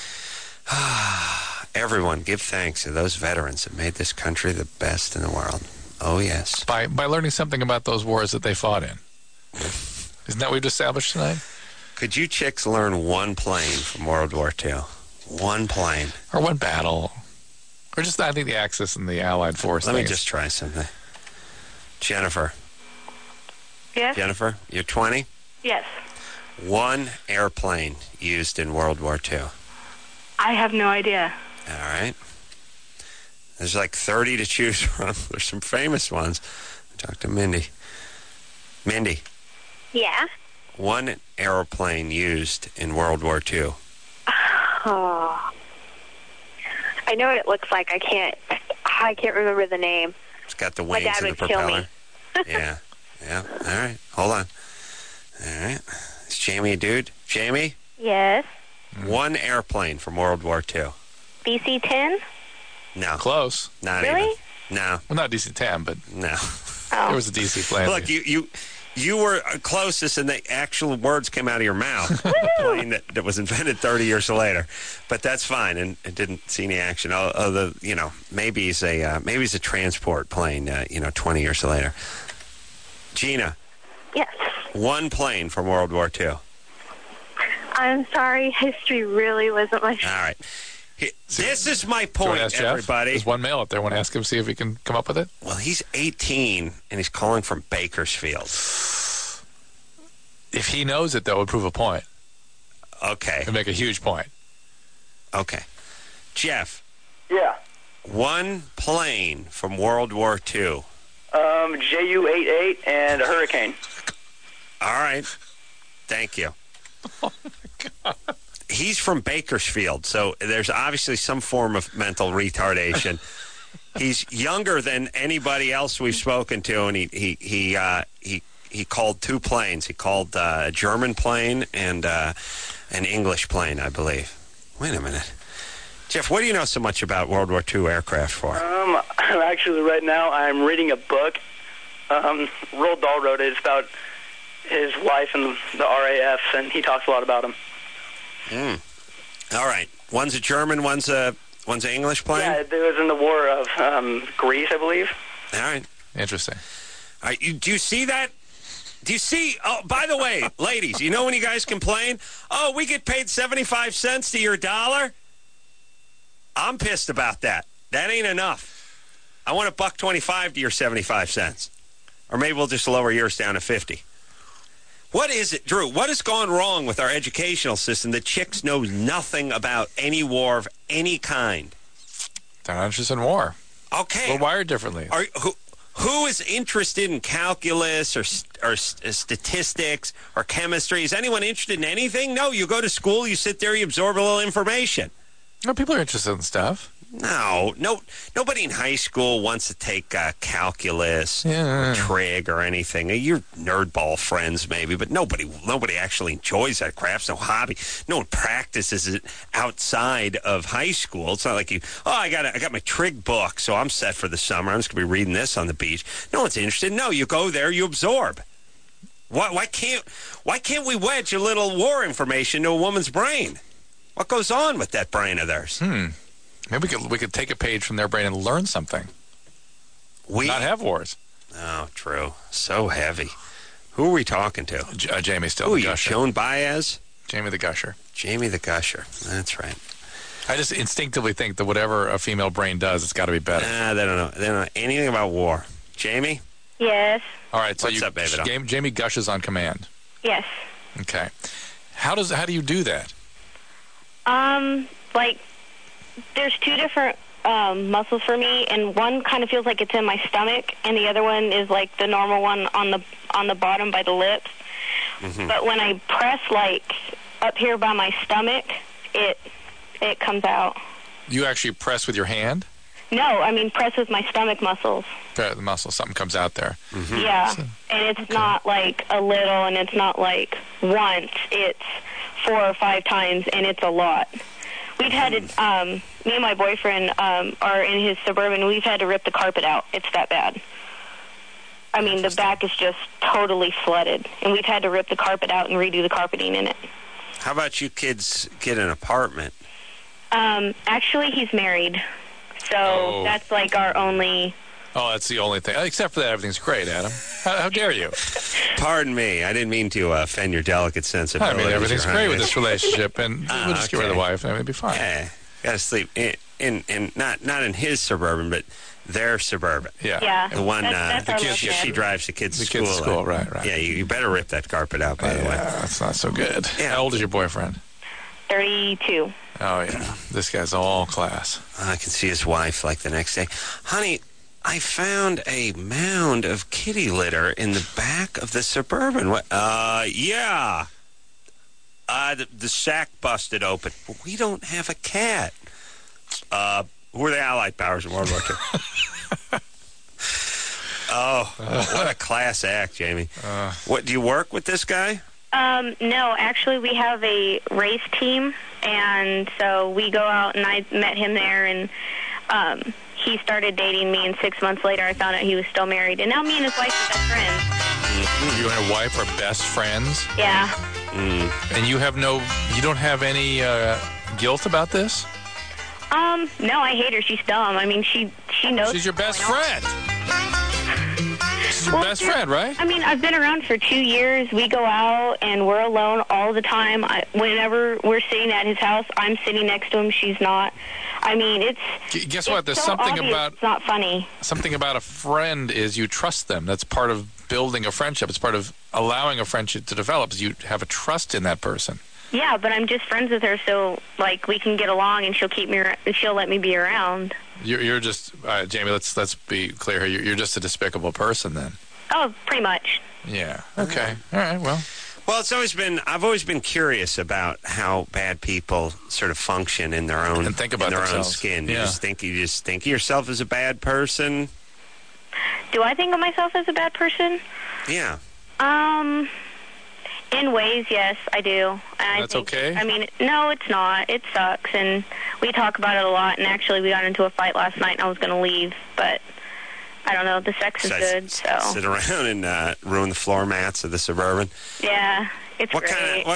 Speaker 2: Everyone, give thanks to those veterans that made this country the best in the world. Oh, yes.
Speaker 3: By learning something about those wars that they fought in. Isn't that what we've established tonight?
Speaker 2: Could you chicks learn one plane from World War II? One plane.
Speaker 3: Or one battle. Or just, I think, the Axis and the Allied force.
Speaker 2: Let me just try something. Jennifer.
Speaker 6: Yes?
Speaker 2: Jennifer, you're 20?
Speaker 6: Yes.
Speaker 2: One airplane used in World War II.
Speaker 6: I have no idea.
Speaker 2: All right. There's like 30 to choose from. There's some famous ones. Talk to Mindy. Mindy.
Speaker 5: Yeah.
Speaker 2: One airplane used in World War II.
Speaker 5: Oh. I know what it looks like. I can't remember the name.
Speaker 2: It's got the
Speaker 5: My
Speaker 2: wings
Speaker 5: dad
Speaker 2: and the
Speaker 5: would kill
Speaker 2: propeller.
Speaker 5: me.
Speaker 2: Yeah. All right. Hold on. All right. Is Jamie a dude? Jamie?
Speaker 7: Yes.
Speaker 2: One airplane from World War II.
Speaker 7: DC-10?
Speaker 2: No.
Speaker 3: Close.
Speaker 2: Not
Speaker 7: Really?
Speaker 2: even. No.
Speaker 3: Well, not DC-10, but
Speaker 2: No.
Speaker 3: there was a DC plane.
Speaker 2: Look, you were closest, and the actual words came out of your mouth. A plane that was invented 30 years later, but that's fine, and it didn't see any action. Although, maybe it's a transport plane. 20 years later. Gina.
Speaker 5: Yes.
Speaker 2: One plane from World War II.
Speaker 5: I'm sorry. History really wasn't my...
Speaker 2: All right. This is my
Speaker 3: Do you want to
Speaker 2: point,
Speaker 3: ask Jeff?
Speaker 2: everybody.
Speaker 3: There's one male up there. Want to ask him, see if he can come up with it?
Speaker 2: Well, he's 18, and he's calling from Bakersfield.
Speaker 3: If he knows it, that would prove a point.
Speaker 2: Okay.
Speaker 3: It'd make a huge point.
Speaker 2: Okay. Jeff.
Speaker 8: Yeah.
Speaker 2: One plane from World War II.
Speaker 8: Ju-88 and a Hurricane.
Speaker 2: All right. Thank you.
Speaker 3: Oh, my God.
Speaker 2: He's from Bakersfield, so there's obviously some form of mental retardation. He's younger than anybody else we've spoken to, and he called two planes. He called a German plane and an English plane, I believe. Wait a minute. Jeff, what do you know so much about World War II aircraft for?
Speaker 8: Actually, right now I'm reading a book. Roald Dahl wrote it. It's about his wife and the RAF, and he talks a lot about them.
Speaker 2: All right. One's a German, one's a English plane?
Speaker 8: Yeah, it was in the war of Greece, I believe.
Speaker 2: All right.
Speaker 3: Interesting.
Speaker 2: All right. Do you see that? Do you see? Oh, by the way, ladies, you know when you guys complain? Oh, we get paid 75 cents to your dollar? I'm pissed about that. That ain't enough. I want $1.25 to your 75 cents. Or maybe we'll just lower yours down to 50. What is it, Drew? What has gone wrong with our educational system that chicks know nothing about any war of any kind?
Speaker 3: They're not interested in war.
Speaker 2: Okay.
Speaker 3: We're wired differently.
Speaker 2: Who is interested in calculus or statistics or chemistry? Is anyone interested in anything? No, you go to school, you sit there, you absorb a little information.
Speaker 3: No, people are interested in stuff.
Speaker 2: No, nobody in high school wants to take calculus or trig or anything. Your nerdball friends maybe, but nobody actually enjoys that crap. It's no hobby. No one practices it outside of high school. It's not like I got my trig book, so I'm set for the summer. I'm just going to be reading this on the beach. No one's interested. No, you go there, you absorb. Why can't we wedge a little war information to a woman's brain? What goes on with that brain of theirs?
Speaker 3: Maybe we could take a page from their brain and learn something. Not have wars.
Speaker 2: Oh, true. So heavy. Who are we talking to?
Speaker 3: Jamie still.
Speaker 2: Who are
Speaker 3: the
Speaker 2: you,
Speaker 3: Gusher.
Speaker 2: Joan Baez?
Speaker 3: Jamie the Gusher.
Speaker 2: Jamie the Gusher. That's right.
Speaker 3: I just instinctively think that whatever a female brain does, it's got to be better.
Speaker 2: They don't know. They don't know anything about war. Jamie?
Speaker 7: Yes.
Speaker 3: All right. So
Speaker 2: What's up, baby doll?
Speaker 3: Jamie gushes on command.
Speaker 7: Yes.
Speaker 3: Okay. How do you do that?
Speaker 7: Like, there's two different muscles for me, and one kind of feels like it's in my stomach, and the other one is like the normal one on the bottom by the lips. Mm-hmm. But when I press like up here by my stomach, it comes out.
Speaker 3: You actually press with your hand?
Speaker 7: No, I mean press with my stomach muscles.
Speaker 3: The muscle, something comes out there.
Speaker 2: Mm-hmm.
Speaker 7: Yeah, and it's not like a little, and it's not like once. It's 4 or 5 times, and it's a lot. We've had to, me and my boyfriend are in his Suburban. We've had to rip the carpet out. It's that bad. I mean, the back is just totally flooded, and we've had to rip the carpet out and redo the carpeting in it.
Speaker 2: How about you kids get an apartment?
Speaker 7: Actually, he's married, so that's like our only...
Speaker 3: Oh, that's the only thing. Except for that, everything's great, Adam. How dare you?
Speaker 2: Pardon me. I didn't mean to offend your delicate sensibilities.
Speaker 3: I mean, everything's great with this relationship, and we'll just get rid of the wife, and everything will be fine.
Speaker 2: Yeah, got to sleep in not in his Suburban, but their Suburban.
Speaker 7: Yeah.
Speaker 2: The one
Speaker 7: that's
Speaker 2: the
Speaker 7: our
Speaker 2: kids
Speaker 7: look
Speaker 2: she
Speaker 7: at.
Speaker 2: drives the kids to school.
Speaker 3: Kids to school, right.
Speaker 2: Yeah, you better rip that carpet out, by the way.
Speaker 3: That's not so good.
Speaker 2: Yeah.
Speaker 3: How old is your boyfriend?
Speaker 7: 32.
Speaker 3: Oh, yeah. This guy's all class.
Speaker 2: I can see his wife like the next day. Honey, I found a mound of kitty litter in the back of the Suburban. What? Yeah. The sack busted open. We don't have a cat. Who were the Allied powers in World War II? Oh, what a class act, Jamie. What, do you work with this guy?
Speaker 7: No, actually, we have a race team, and so we go out, and I met him there, and he started dating me, and 6 months later, I found out he was still married, and now me and his wife are best friends.
Speaker 3: Mm-hmm. You and your wife are best friends?
Speaker 7: Yeah.
Speaker 3: And you don't have any guilt about this?
Speaker 7: No, I hate her. She's dumb. I mean, she knows.
Speaker 3: She's your best friend. She's your best friend, right?
Speaker 7: I mean, I've been around for 2 years. We go out, and we're alone all the time. Whenever we're sitting at his house, I'm sitting next to him. She's not. I mean,
Speaker 3: Guess what? There's
Speaker 7: so
Speaker 3: something
Speaker 7: obvious,
Speaker 3: about...
Speaker 7: It's not funny.
Speaker 3: Something about a friend is you trust them. That's part of building a friendship. It's part of allowing a friendship to develop. Is you have a trust in that person.
Speaker 7: Yeah, but I'm just friends with her, so like we can get along, and she'll let me be around.
Speaker 3: You're just Jamie. Let's be clear here. You're just a despicable person, then.
Speaker 7: Oh, pretty much.
Speaker 3: Yeah. Okay. All right. Well,
Speaker 2: I've always been curious about how bad people sort of function in their own
Speaker 3: and think about
Speaker 2: their
Speaker 3: themselves.
Speaker 2: own skin.
Speaker 3: Yeah.
Speaker 2: You just think of yourself as a bad person.
Speaker 7: Do I think of myself as a bad person?
Speaker 2: Yeah.
Speaker 7: In ways, yes, I do. And
Speaker 3: That's okay?
Speaker 7: I mean, no, it's not. It sucks, and we talk about it a lot, and actually we got into a fight last night, and I was going to leave, but I don't know. The sex is good, so...
Speaker 2: Sit around and ruin the floor mats of the Suburban.
Speaker 7: Yeah, it's great.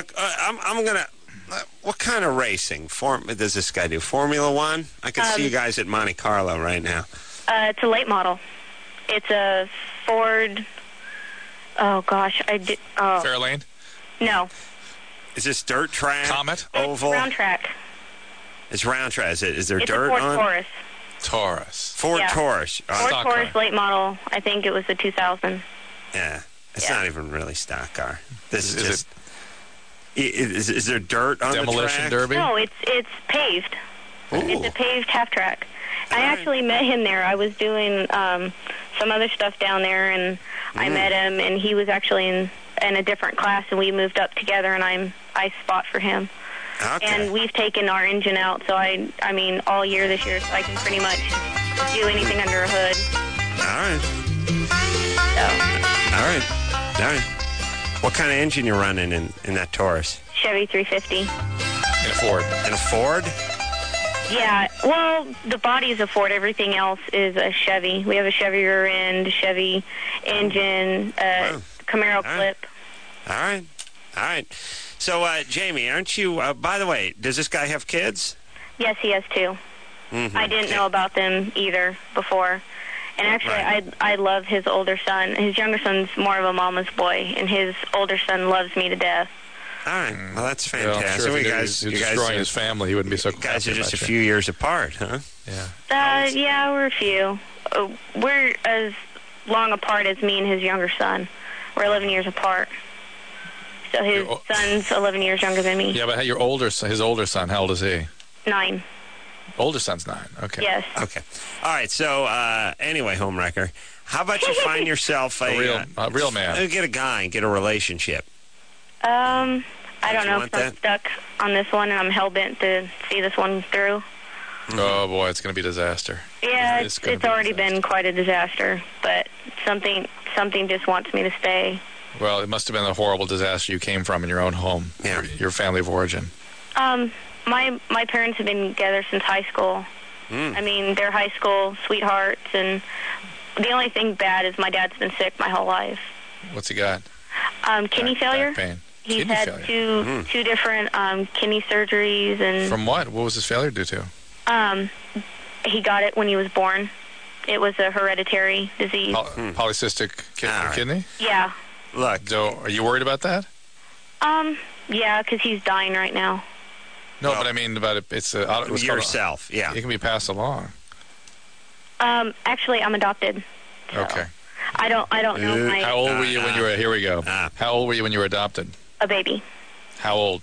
Speaker 2: What kind of racing does this guy do? Formula One? I can see you guys at Monte Carlo right now.
Speaker 7: It's a late model. It's a Ford... Oh, gosh,
Speaker 3: Fairlane?
Speaker 7: No.
Speaker 2: Is this dirt track?
Speaker 3: Comet?
Speaker 2: Oval?
Speaker 7: It's round track.
Speaker 2: It's round track. Is there
Speaker 7: It's
Speaker 2: dirt
Speaker 7: a Ford
Speaker 2: on?
Speaker 7: Taurus.
Speaker 3: Taurus.
Speaker 2: Ford Taurus.
Speaker 7: Ford
Speaker 3: Stock
Speaker 7: Taurus
Speaker 3: car.
Speaker 7: late model. I think it was the 2000.
Speaker 2: Yeah. It's not even really stock car. This
Speaker 3: Is
Speaker 2: is just... Is there dirt on the
Speaker 3: Demolition
Speaker 2: track?
Speaker 3: derby?
Speaker 7: No, it's paved.
Speaker 2: Ooh.
Speaker 7: It's a paved half track. I actually met him there. I was doing some other stuff down there, and I met him, and he was actually in a different class, and we moved up together, and I spot for him.
Speaker 2: Okay.
Speaker 7: And we've taken our engine out, so I mean, all year this year, so I can pretty much do anything under a hood.
Speaker 2: All right.
Speaker 7: So.
Speaker 2: All right. What kind of engine you running in that Taurus?
Speaker 7: Chevy 350.
Speaker 3: In a Ford.
Speaker 2: In a Ford?
Speaker 7: Yeah, well, the body is a Ford. Everything else is a Chevy. We have a Chevy rear end, Chevy engine, Camaro Clip.
Speaker 2: All right. So, Jamie, aren't you, by the way, does this guy have kids?
Speaker 7: Yes, he has 2.
Speaker 2: Mm-hmm.
Speaker 7: I didn't know about them either before. And actually, I love his older son. His younger son's more of a mama's boy, and his older son loves me to death.
Speaker 2: All right. Well, that's
Speaker 3: Well,
Speaker 2: fantastic.
Speaker 3: sure, if
Speaker 2: you
Speaker 3: he
Speaker 2: guys,
Speaker 3: was destroying his family, he wouldn't be so
Speaker 2: you guys
Speaker 3: happy
Speaker 2: are just a
Speaker 3: about
Speaker 2: few years apart, huh?
Speaker 3: Yeah.
Speaker 7: Yeah, we're a few. We're as long apart as me and his younger son. We're 11 years apart. So his son's 11 years younger than me.
Speaker 3: Yeah, but his older son, how old is he?
Speaker 7: 9.
Speaker 3: Older son's 9. Okay.
Speaker 7: Yes.
Speaker 2: Okay. All right. So anyway, homewrecker, how about you find yourself
Speaker 3: a real man?
Speaker 2: Get a guy and get a relationship.
Speaker 7: I don't know if I'm
Speaker 2: that?
Speaker 7: stuck on this one, and I'm hell-bent to see this one through.
Speaker 3: Oh, boy, it's going to be a disaster.
Speaker 7: Yeah, it's already been quite a disaster, but something just wants me to stay.
Speaker 3: Well, it must have been a horrible disaster you came from in your own home, your family of origin.
Speaker 7: My parents have been together since high school. I mean, they're high school sweethearts, and the only thing bad is my dad's been sick my whole life.
Speaker 3: What's he got?
Speaker 7: Kidney failure.
Speaker 3: Back pain.
Speaker 7: He's
Speaker 3: Kidney
Speaker 7: had
Speaker 3: failure.
Speaker 7: two different kidney surgeries, and
Speaker 3: From what? What was his failure due to?
Speaker 7: he got it when he was born. It was a hereditary disease.
Speaker 3: Polycystic kidney?
Speaker 7: Yeah.
Speaker 2: Look.
Speaker 3: So, are you worried about that?
Speaker 7: Yeah, because he's dying right now.
Speaker 3: No, but I mean about it. It's
Speaker 2: yourself. Yeah.
Speaker 3: It can be passed along.
Speaker 7: Actually, I'm adopted. So
Speaker 3: Okay.
Speaker 7: I don't know.
Speaker 3: How old were you when you were? Here we go. How old were you when you were adopted?
Speaker 7: A baby.
Speaker 3: How old?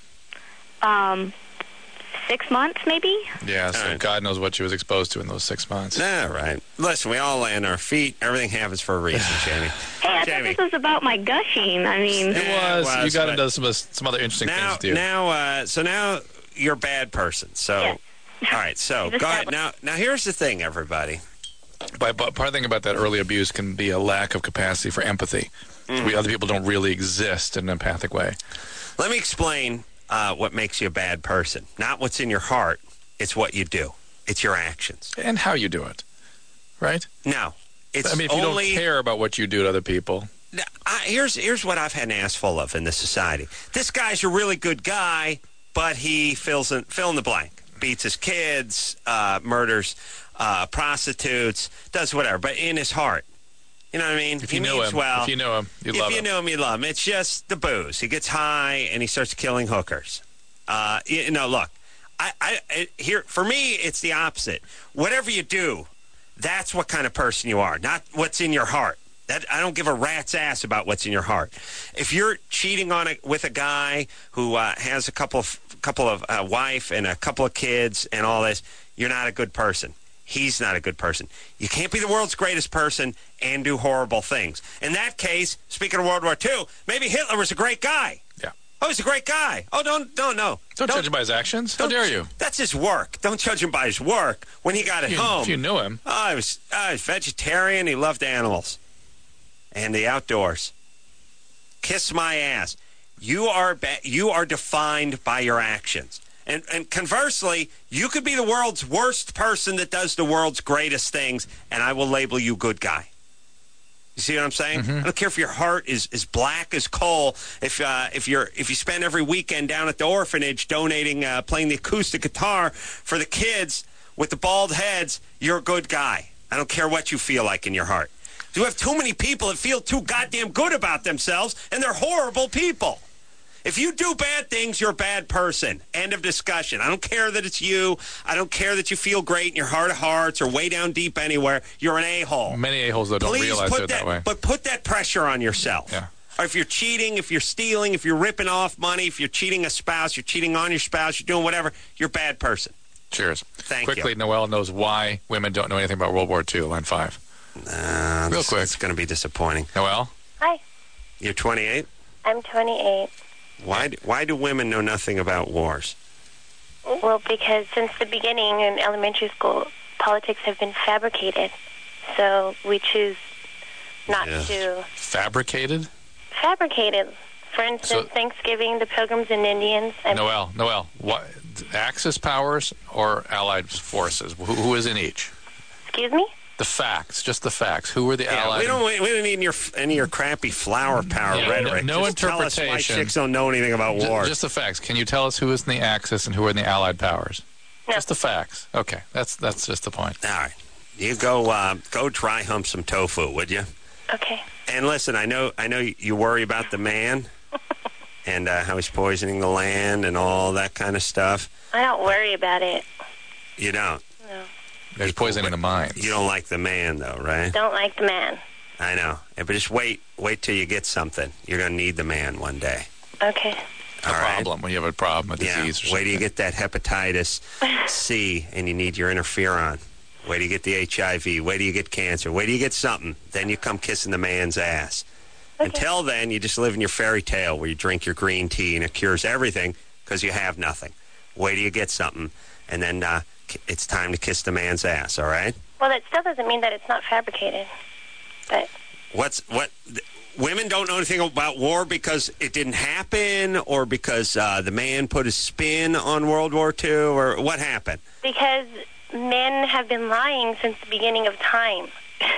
Speaker 7: 6 months, maybe.
Speaker 3: Yeah, so God knows what she was exposed to in those 6 months.
Speaker 2: All right. Listen, we all land on our feet. Everything happens for a reason, Jamie.
Speaker 7: Hey, I thought this was about my gushing. I mean,
Speaker 3: It was. You got into some other interesting things, dude.
Speaker 2: Now you're a bad person. So, all right. So go ahead. Now here's the thing, everybody.
Speaker 3: But part of the thing about that early abuse can be a lack of capacity for empathy. Other people don't really exist in an empathic way.
Speaker 2: Let me explain what makes you a bad person. Not what's in your heart. It's what you do. It's your actions.
Speaker 3: And how you do it. Right?
Speaker 2: No. It's
Speaker 3: if you don't care about what you do to other people.
Speaker 2: Here's what I've had an ass full of in this society. This guy's a really good guy, but he fill in the blank. Beats his kids, murders prostitutes, does whatever. But in his heart, you know what I mean?
Speaker 3: If you knew him, you'd love him.
Speaker 2: If you knew him, you'd love him. It's just the booze. He gets high and he starts killing hookers. Look, here for me, it's the opposite. Whatever you do, that's what kind of person you are, not what's in your heart. I don't give a rat's ass about what's in your heart. If you're cheating with a guy who has a couple of wife and a couple of kids and all this, you're not a good person. He's not a good person. You can't be the world's greatest person and do horrible things. In that case, speaking of World War II, maybe Hitler was a great guy.
Speaker 3: Yeah.
Speaker 2: Oh, he's a great guy. Oh, don't
Speaker 3: judge him by his actions. How dare you?
Speaker 2: That's his work. Don't judge him by his work. When he got at home,
Speaker 3: if you knew him,
Speaker 2: he was vegetarian. He loved animals and the outdoors. Kiss my ass. You are defined by your actions. And conversely, you could be the world's worst person that does the world's greatest things, and I will label you good guy. You see what I'm saying? I don't care if your heart is black as coal. If you spend every weekend down at the orphanage donating, playing the acoustic guitar for the kids with the bald heads, you're a good guy. I don't care what you feel like in your heart. You have too many people that feel too goddamn good about themselves, and they're horrible people. If you do bad things, you're a bad person. End of discussion. I don't care that it's you. I don't care that you feel great in your heart of hearts or way down deep anywhere. You're an a-hole.
Speaker 3: Many a-holes, though, don't realize it that way.
Speaker 2: But put that pressure on yourself.
Speaker 3: Yeah.
Speaker 2: Or if you're cheating, if you're stealing, if you're ripping off money, if you're cheating a spouse, you're cheating on your spouse, you're doing whatever, you're a bad person.
Speaker 3: Cheers.
Speaker 2: Thank you.
Speaker 3: Quickly, Noelle knows why women don't know anything about World War II, line 5. Real quick.
Speaker 2: It's going to be disappointing.
Speaker 3: Noelle?
Speaker 9: Hi.
Speaker 2: You're 28?
Speaker 9: I'm 28.
Speaker 2: Why do women know nothing about wars?
Speaker 9: Well, because since the beginning in elementary school, politics have been fabricated. So we choose not to...
Speaker 3: Fabricated?
Speaker 9: Fabricated. For instance, Thanksgiving, the Pilgrims and Indians...
Speaker 3: Noelle, what, Axis powers or Allied forces? Who is in each?
Speaker 9: Excuse me?
Speaker 3: The facts, just the facts. Who were the Allied?
Speaker 2: We don't need any of your crappy flower power rhetoric.
Speaker 3: No
Speaker 2: just
Speaker 3: interpretation.
Speaker 2: Tell us why chicks don't know anything about war.
Speaker 3: Just the facts. Can you tell us who is in the Axis and who are in the Allied powers?
Speaker 9: No.
Speaker 3: Just the facts. Okay, that's just the point.
Speaker 2: All right, you go dry hump some tofu, would you?
Speaker 9: Okay.
Speaker 2: And listen, I know you worry about the man and how he's poisoning the land and all that kind of stuff.
Speaker 9: I don't worry about it.
Speaker 2: You don't?
Speaker 9: No.
Speaker 3: There's poisoning the mind.
Speaker 2: You don't like the man, though, right?
Speaker 9: Don't like the man.
Speaker 2: I know. But just wait till you get something. You're going to need the man one day.
Speaker 9: Okay.
Speaker 3: A problem when you have a problem, a disease or something.
Speaker 2: Wait till you get that hepatitis C and you need your interferon. Wait till you get the HIV. Wait till you get cancer. Wait till you get something. Then you come kissing the man's ass.
Speaker 9: Okay.
Speaker 2: Until then, you just live in your fairy tale where you drink your green tea and it cures everything because you have nothing. Wait till you get something, and then it's time to kiss the man's ass, all right?
Speaker 9: Well, that still doesn't mean that it's not fabricated. But
Speaker 2: women don't know anything about war because it didn't happen, or because the man put a spin on World War II, or what happened?
Speaker 9: because men have been lying since the beginning of time.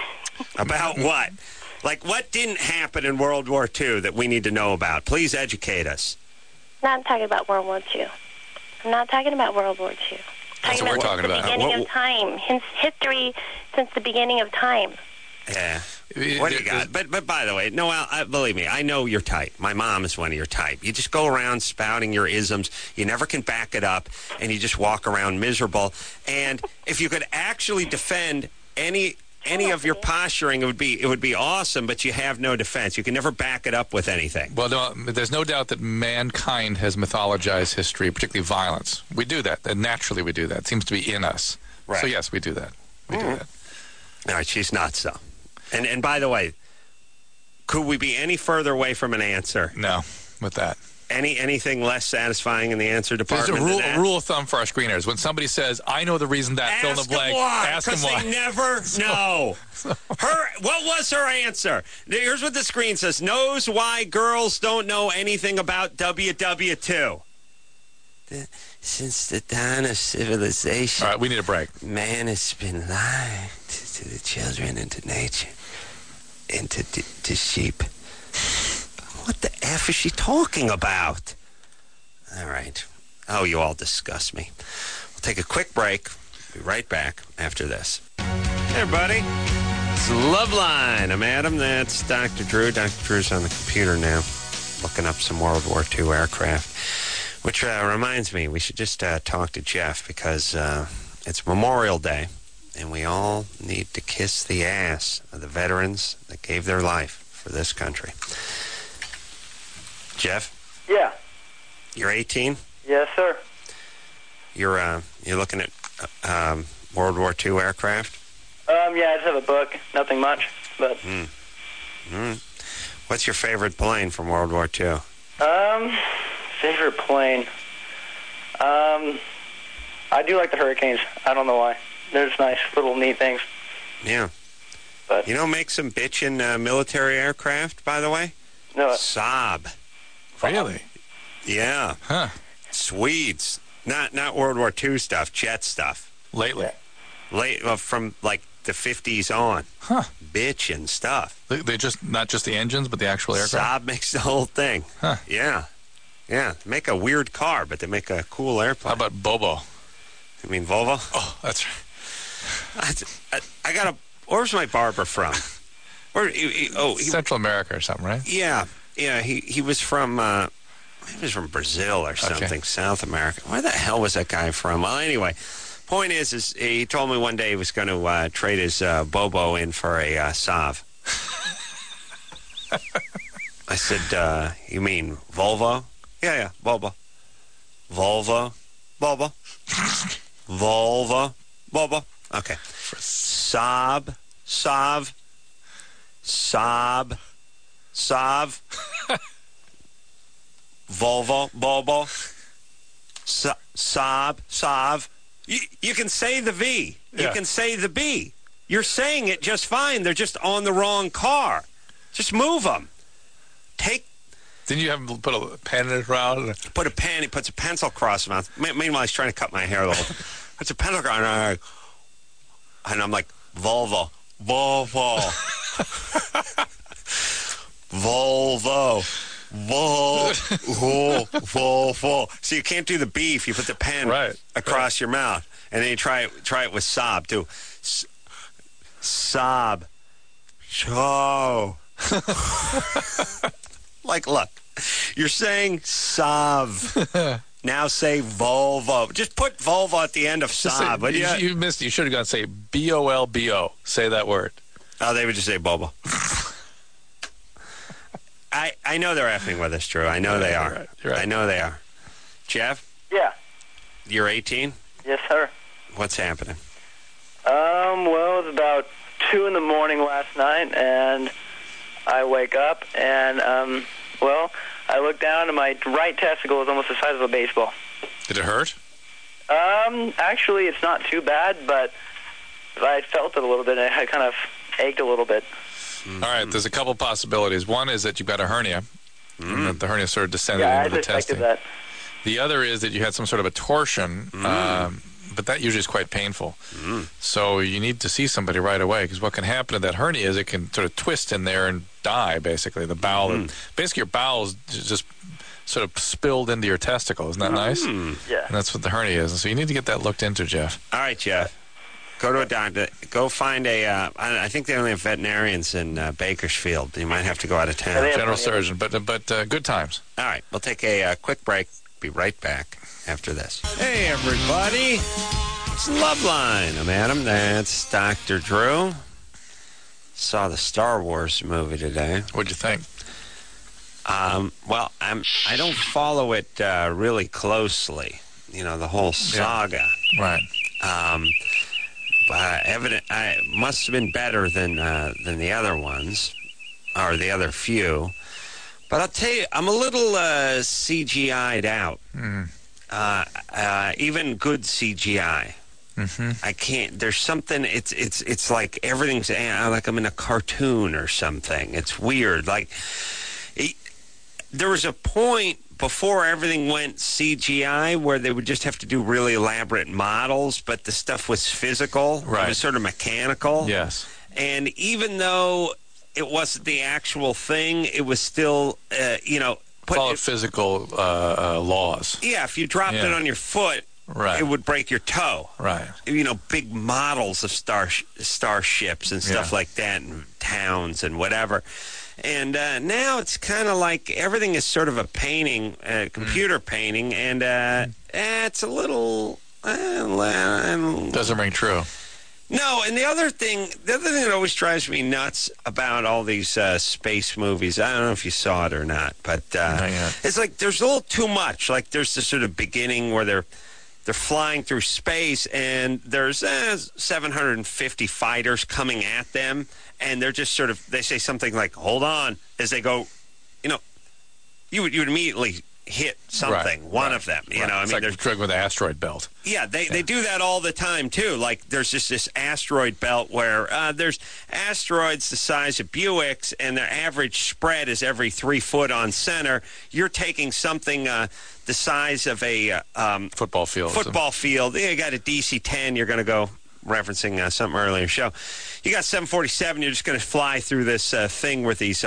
Speaker 2: About what? Like, what didn't happen in World War II that we need to know about? Please educate us.
Speaker 9: Not talking about World War II. I'm not talking about World War II.
Speaker 3: That's what we're talking about.
Speaker 9: The beginning of time. History since the beginning of time.
Speaker 2: Yeah. What do you got? But by the way, Noel, believe me, I know your type. My mom is one of your type. You just go around spouting your isms. You never can back it up, and you just walk around miserable. And if you could actually defend any of your posturing, it would be awesome, but you have no defense. You can never back it up with anything.
Speaker 3: Well, no, there's no doubt that mankind has mythologized history, particularly violence. We do that. And naturally we do that. It seems to be in us.
Speaker 2: Right.
Speaker 3: So, yes, we do that. We do that.
Speaker 2: All right, she's not so. And by the way, could we be any further away from an answer?
Speaker 3: No, with that.
Speaker 2: Anything less satisfying in the answer department?
Speaker 3: There's
Speaker 2: than that?
Speaker 3: a rule of thumb for our screeners. When somebody says, I know the reason that, fill in the blank, ask them why.
Speaker 2: They never know. What was her answer? Here's what the screen says. Knows why girls don't know anything about WW2. Since the dawn of civilization.
Speaker 3: All right, we need a break.
Speaker 2: Man has been lying to the children and to nature and to sheep. What the F is she talking about? All right. Oh, you all disgust me. We'll take a quick break. Be right back after this. Hey, everybody. It's Loveline. I'm Adam. That's Dr. Drew. Dr. Drew's on the computer now, looking up some World War II aircraft, which reminds me, we should just talk to Jeff because it's Memorial Day, and we all need to kiss the ass of the veterans that gave their life for this country. Jeff?
Speaker 8: Yeah.
Speaker 2: You're 18?
Speaker 8: Yes, sir.
Speaker 2: You're looking at World War II aircraft?
Speaker 8: Yeah, I just have a book. Nothing much, but...
Speaker 2: What's your favorite plane from World War II?
Speaker 8: Favorite plane? I do like the Hurricanes. I don't know why. They're just nice, little neat things.
Speaker 2: Yeah.
Speaker 8: But
Speaker 2: you know, make some bitchin' military aircraft, by the way?
Speaker 8: No.
Speaker 2: Saab.
Speaker 3: Really?
Speaker 2: Yeah.
Speaker 3: Huh.
Speaker 2: Swedes. Not World War II stuff, jet stuff.
Speaker 3: Lately.
Speaker 2: From like the 50s on.
Speaker 3: Huh.
Speaker 2: Bitchin' stuff.
Speaker 3: They just, not just the engines, but the actual aircraft?
Speaker 2: Saab makes the whole thing.
Speaker 3: Huh.
Speaker 2: Yeah. Yeah. They make a weird car, but they make a cool airplane.
Speaker 3: How about Bobo?
Speaker 2: You mean Volvo?
Speaker 3: Oh, that's right.
Speaker 2: I got a... Where's my barber from?
Speaker 3: Central America or something, right?
Speaker 2: Yeah. Yeah, he was from... he was from Brazil or something, South America. Where the hell was that guy from? Well, anyway, point is he told me one day he was going to trade his Bobo in for a Saab. I said, you mean Volvo? Yeah, Bobo. Volvo? Bobo? Volvo? Bobo? Okay. Saab? Volvo, Bobo, Saab. You can say the V. You can say the B. You're saying it just fine. They're just on the wrong car. Just move them.
Speaker 3: Didn't you have him put a pen in his round?
Speaker 2: Put a pen. He puts a pencil across his mouth. Meanwhile, he's trying to cut my hair a little. Puts a pencil across, and I'm like, Volvo. Volvo. So you can't do the B if you put the pen across your mouth, and then you try it with Saab too. Saab. Like, look, you're saying Saab. Now say Volvo. Just put Volvo at the end of Saab.
Speaker 3: You missed it. You should have gone say B-O-L-B-O. Say that word.
Speaker 2: Oh, they would just say Bobo. I know they're effing with us, Drew. I know they are.
Speaker 3: You're right.
Speaker 2: I know they are. Jeff,
Speaker 8: Yeah.
Speaker 2: you're 18.
Speaker 8: Yes, sir.
Speaker 2: What's happening?
Speaker 8: Well, it was about 2 in the morning last night, and I wake up, and, I look down, and my right testicle is almost the size of a baseball.
Speaker 3: Did it hurt?
Speaker 8: Actually, it's not too bad, but I felt it a little bit, and I kind of ached a little bit.
Speaker 3: All right, there's a couple possibilities. One is that you've got a hernia, and that the hernia sort of descended
Speaker 8: Yeah, I
Speaker 3: into the
Speaker 8: suspected
Speaker 3: testing.
Speaker 8: that.
Speaker 3: The other is that you had some sort of a torsion, but that usually is quite painful. So you need to see somebody right away, because what can happen to that hernia is it can sort of twist in there and die, basically. The bowel, basically your bowel's just sort of spilled into your testicle. Isn't that nice?
Speaker 8: Yeah.
Speaker 3: And that's what the hernia is. And so you need to get that looked into, Jeff.
Speaker 2: All right, Jeff. Go to a doctor. Go find a. I think they only have veterinarians in Bakersfield. You might have to go out of town.
Speaker 8: Yeah,
Speaker 3: General surgeon, but good times.
Speaker 2: All right, we'll take a quick break. Be right back after this. Hey, everybody. It's Loveline. I'm Adam. That's Dr. Drew. Saw the Star Wars movie today.
Speaker 3: What'd you think?
Speaker 2: Well, I don't follow it really closely. You know, the whole saga.
Speaker 3: Right.
Speaker 2: I must have been better than the other ones, or the other few. But I'll tell you, I'm a little CGI'd out. Even good CGI. I can't. There's something. It's like everything's like I'm in a cartoon or something. It's weird. Like there was a point before everything went CGI where they would just have to do really elaborate models, but the stuff was physical.
Speaker 3: Right.
Speaker 2: It was sort of mechanical.
Speaker 3: Yes.
Speaker 2: And even though it wasn't the actual thing, it was still,
Speaker 3: Followed physical laws.
Speaker 2: Yeah, if you dropped it on your foot,
Speaker 3: right,
Speaker 2: it would break your toe.
Speaker 3: Right.
Speaker 2: You know, big models of starships and stuff like that, and towns and whatever. And now it's kind of like everything is sort of a painting, computer painting, and it's a little...
Speaker 3: Doesn't ring true.
Speaker 2: No, and the other thing that always drives me nuts about all these space movies, I don't know if you saw it or not, but it's like there's a little too much. Like there's this sort of beginning where they're flying through space, and there's 750 fighters coming at them, and they're just sort of, they say something like, hold on, as they go, you would immediately hit something, one of them, you know. I
Speaker 3: It's
Speaker 2: mean,
Speaker 3: like a drug with an asteroid belt.
Speaker 2: Yeah, they do that all the time, too. Like, there's just this asteroid belt where there's asteroids the size of Buicks, and their average spread is every 3 foot on center. You're taking something the size of a
Speaker 3: football field.
Speaker 2: You got a DC-10, you're going to go, referencing something earlier in the show. You got 747, you're just going to fly through this thing with these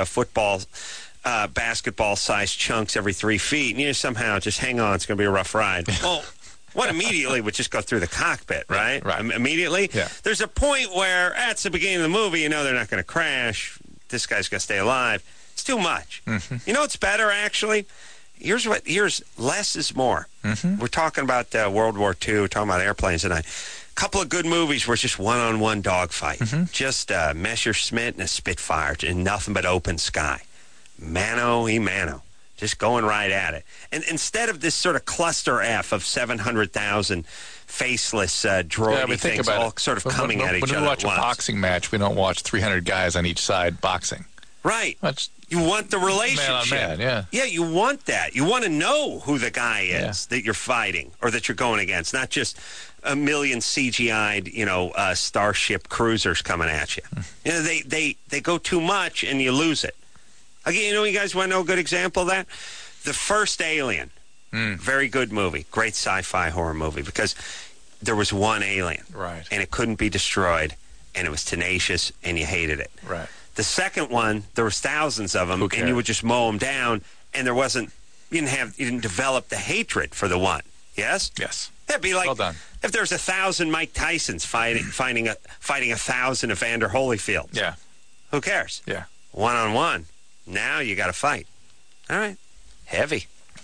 Speaker 2: basketball-sized chunks every 3 feet, and you somehow just hang on, it's going to be a rough ride. Well, what immediately would just go through the cockpit, right?
Speaker 3: Right.
Speaker 2: Immediately?
Speaker 3: Yeah.
Speaker 2: There's a point where, that's the beginning of the movie, you know they're not going to crash. This guy's going to stay alive. It's too much. You know what's better, actually? Here's less is more. We're talking about World War II, talking about airplanes tonight. A couple of good movies where it's just one-on-one dogfight. Just Messerschmitt and a Spitfire, and nothing but open sky. Mano y mano, just going right at it. And instead of this sort of cluster F of 700,000 faceless droidy things all sort of coming at each other
Speaker 3: When we watch
Speaker 2: at once.
Speaker 3: a boxing match, we don't watch 300 guys on each side boxing.
Speaker 2: Right. You want the relationship.
Speaker 3: Man on man, yeah.
Speaker 2: Yeah, you want that. You want to know who the guy is that you're fighting or that you're going against, not just a million CGI'd, starship cruisers coming at you. You know, they go too much and you lose it. Again, you guys want to know a good example of that? The first Alien. Very good movie. Great sci-fi horror movie because there was one alien.
Speaker 3: Right.
Speaker 2: And it couldn't be destroyed, and it was tenacious, and you hated it.
Speaker 3: Right.
Speaker 2: The second one, there was thousands of them, and you would just mow them down, and there wasn't, you didn't develop the hatred for the one. Yes?
Speaker 3: Yes.
Speaker 2: That'd be like
Speaker 3: Well done.
Speaker 2: if there's 1,000 Mike Tysons fighting 1,000 Evander Holyfield.
Speaker 3: Yeah.
Speaker 2: Who cares?
Speaker 3: Yeah.
Speaker 2: One-on-one. Now you got to fight. All right. Heavy.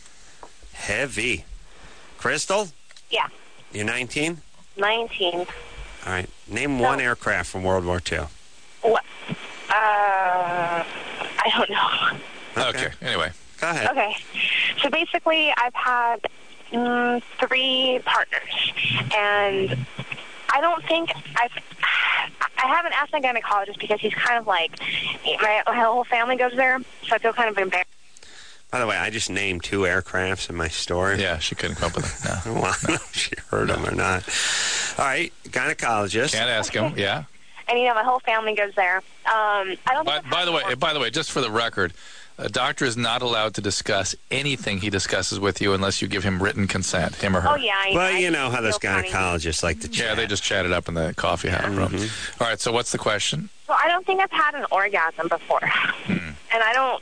Speaker 2: Crystal?
Speaker 9: Yeah.
Speaker 2: You're 19?
Speaker 9: 19.
Speaker 2: All right. Name one aircraft from World War II.
Speaker 9: What? I don't know.
Speaker 3: Okay. Anyway.
Speaker 2: Go ahead.
Speaker 10: Okay. So basically, I've had 3 partners, and I don't think I haven't asked my gynecologist because he's kind of like, my whole family goes there, so I feel kind of embarrassed.
Speaker 2: By the way, I just named 2 aircrafts in my story.
Speaker 3: Yeah, she couldn't come up with it. No.
Speaker 2: Well, I don't know if she heard them or not. All right, gynecologist.
Speaker 3: Can't ask him. Yeah.
Speaker 10: And my whole family goes there. I don't.
Speaker 3: By the way, just for the record, a doctor is not allowed to discuss anything he discusses with you unless you give him written consent, him or her.
Speaker 10: Oh yeah.
Speaker 2: Well, you know how those gynecologists like to chat.
Speaker 3: Yeah, they just chatted up in the coffee house room. All right. So what's the question?
Speaker 10: Well, I don't think I've had an orgasm before, and I don't.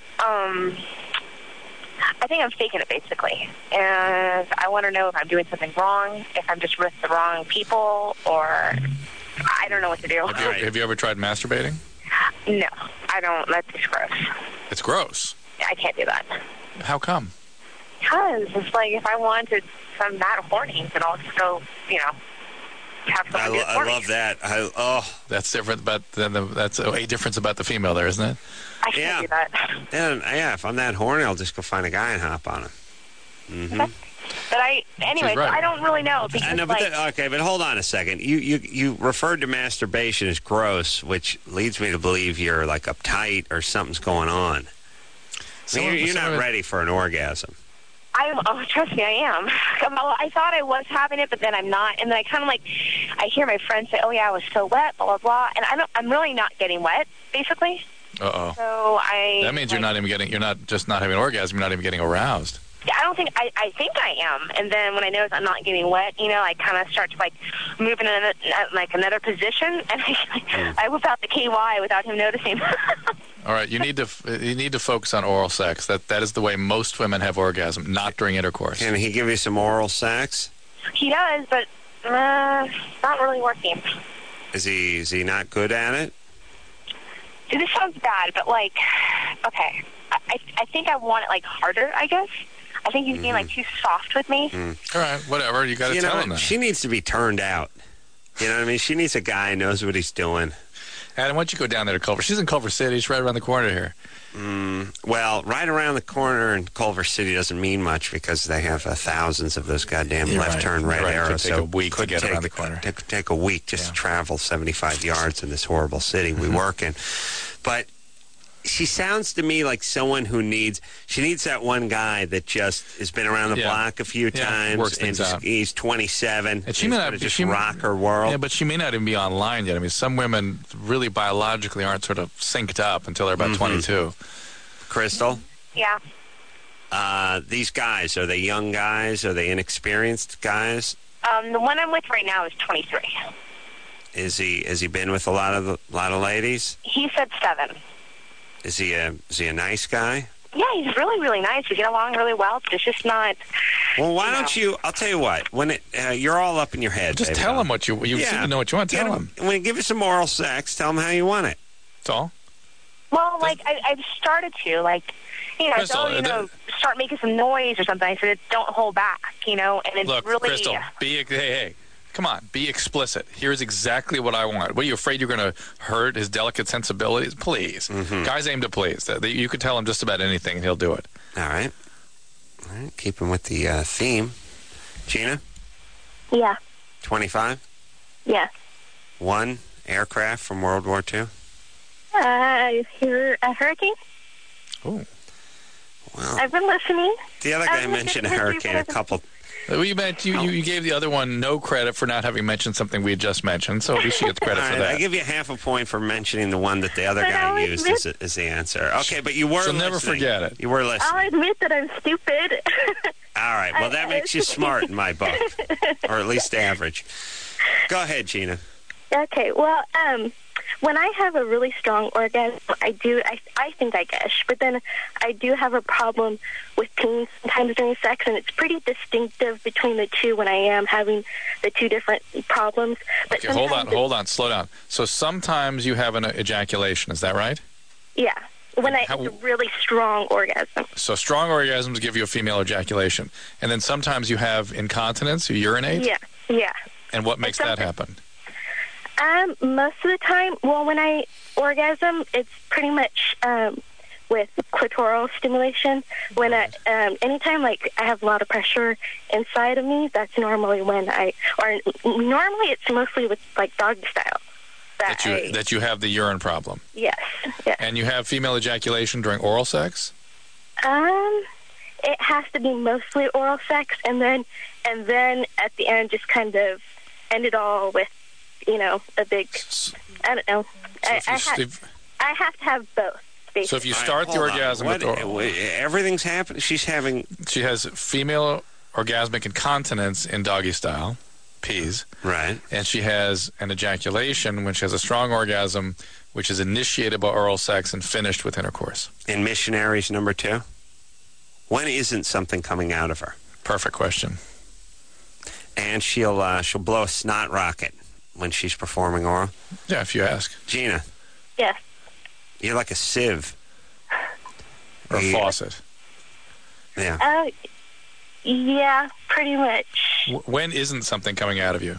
Speaker 10: I think I'm faking it, basically. And I want to know if I'm doing something wrong, if I'm just with the wrong people, or I don't know what to do.
Speaker 3: Have you ever tried masturbating?
Speaker 10: No, I don't. That's just gross.
Speaker 3: It's gross.
Speaker 10: I can't do that.
Speaker 3: How come?
Speaker 10: Because it's like if I wanted some that horny, then I'll just go, have something to do
Speaker 2: I love that.
Speaker 3: That's different, but that's a difference about the female there, isn't it?
Speaker 10: I can't do that.
Speaker 2: Yeah, if I'm that horny, I'll just go find a guy and hop on him.
Speaker 10: Okay. But anyway,
Speaker 3: right.
Speaker 10: I don't really know. Because,
Speaker 2: but hold on a second. You referred to masturbation as gross, which leads me to believe you're like uptight or something's going on. You're not ready for an orgasm.
Speaker 10: Trust me, I am. I thought I was having it, but then I'm not. And then I kind of I hear my friends say, "Oh yeah, I was so wet," blah blah blah, and I'm really not getting wet, basically.
Speaker 3: Uh-oh.
Speaker 10: So
Speaker 3: that means you're not just not having an orgasm, you're not even getting aroused.
Speaker 10: Yeah, I think I am. And then when I notice I'm not getting wet, I kind of start to move in another position, and I whip out the KY without him noticing.
Speaker 3: All right, you need to focus on oral sex. That is the way most women have orgasm, not during intercourse.
Speaker 2: Can he give you some oral sex?
Speaker 10: He does, but not really working.
Speaker 2: Is he not good at it?
Speaker 10: See, this sounds bad, but okay, I think I want it harder, I guess. I think he's being too soft with me.
Speaker 3: All right, whatever. You got to tell him that.
Speaker 2: She needs to be turned out. You know what I mean? She needs a guy who knows what he's doing.
Speaker 3: Adam, why don't you go down there to Culver? She's in Culver City. She's right around the corner here.
Speaker 2: Well, right around the corner in Culver City doesn't mean much because they have thousands of those goddamn left turn, right arrows.
Speaker 3: It could take a week to get around the corner.
Speaker 2: It could take a week just to travel 75 yards in this horrible city we work in. But she sounds to me like someone who needs that one guy that just has been around the block a few times.
Speaker 3: Works things out.
Speaker 2: He's 27.
Speaker 3: And she may not
Speaker 2: just rock her world.
Speaker 3: Yeah, but she may not even be online yet. I mean, some women really biologically aren't sort of synced up until they're about 22.
Speaker 2: Crystal?
Speaker 10: Yeah.
Speaker 2: These guys, are they young guys? Are they inexperienced guys?
Speaker 10: The one I'm with right now is 23.
Speaker 2: Has he been with a lot of ladies?
Speaker 10: He said 7.
Speaker 2: Is he a nice guy?
Speaker 10: Yeah, he's really, really nice. We get along really well, but it's just not...
Speaker 2: Well, why don't you... I'll tell you what. When you're all up in your head,
Speaker 3: just tell him what you seem to know what you want. Tell him.
Speaker 2: When you give you some oral sex, tell him how you want it.
Speaker 3: That's all.
Speaker 10: Well, I've started to, Crystal, start making some noise or something. I said, don't hold back, and it's
Speaker 3: look,
Speaker 10: really...
Speaker 3: Crystal, hey. Come on, be explicit. Here's exactly what I want. What, are you afraid you're going to hurt his delicate sensibilities? Please. Guys aim to please. You could tell him just about anything, and he'll do it.
Speaker 2: All right. Keep him with the theme. Gina?
Speaker 9: Yeah.
Speaker 2: 25?
Speaker 9: Yeah.
Speaker 2: 1 aircraft from World War II?
Speaker 9: A hurricane?
Speaker 2: Oh. Well,
Speaker 9: I've been listening.
Speaker 2: The other guy mentioned a hurricane a couple...
Speaker 3: You gave the other one no credit for not having mentioned something we had just mentioned, so at least she gets credit for that.
Speaker 2: I give you half a point for mentioning the one that the other guy used as the answer. Okay, but you were listening.
Speaker 3: Never forget it.
Speaker 2: You were listening.
Speaker 9: I'll admit that I'm stupid.
Speaker 2: All right, well, that makes you smart in my book, or at least average. Go ahead, Gina.
Speaker 9: Okay, well, when I have a really strong orgasm, I think I gush, but then I do have a problem with pain sometimes during sex, and it's pretty distinctive between the two when I am having the two different problems. But
Speaker 3: okay, hold on, slow down. So sometimes you have an ejaculation, is that right?
Speaker 9: Yeah, when it's a really strong orgasm.
Speaker 3: So strong orgasms give you a female ejaculation, and then sometimes you have incontinence, you urinate?
Speaker 9: Yeah.
Speaker 3: And what makes that happen?
Speaker 9: Most of the time, when I orgasm, it's pretty much with clitoral stimulation. When anytime like I have a lot of pressure inside of me, that's normally when normally it's mostly with like doggy style.
Speaker 3: That you have the urine problem.
Speaker 9: Yes.
Speaker 3: And you have female ejaculation during oral sex?
Speaker 9: It has to be mostly oral sex, and then at the end just kind of end it all with, a big, I don't know. I have to have both. Basically.
Speaker 3: So if you start the orgasm with oral,
Speaker 2: everything's happening. She
Speaker 3: has female orgasmic incontinence in doggy style, P's.
Speaker 2: Right.
Speaker 3: And she has an ejaculation when she has a strong orgasm, which is initiated by oral sex and finished with intercourse.
Speaker 2: In missionaries number 2? When isn't something coming out of her?
Speaker 3: Perfect question.
Speaker 2: And she'll blow a snot rocket when she's performing oral?
Speaker 3: Yeah, if you ask.
Speaker 2: Gina?
Speaker 9: Yes.
Speaker 2: You're like a sieve.
Speaker 3: Or a faucet.
Speaker 2: Yeah.
Speaker 9: Yeah, pretty much.
Speaker 3: When isn't something coming out of you?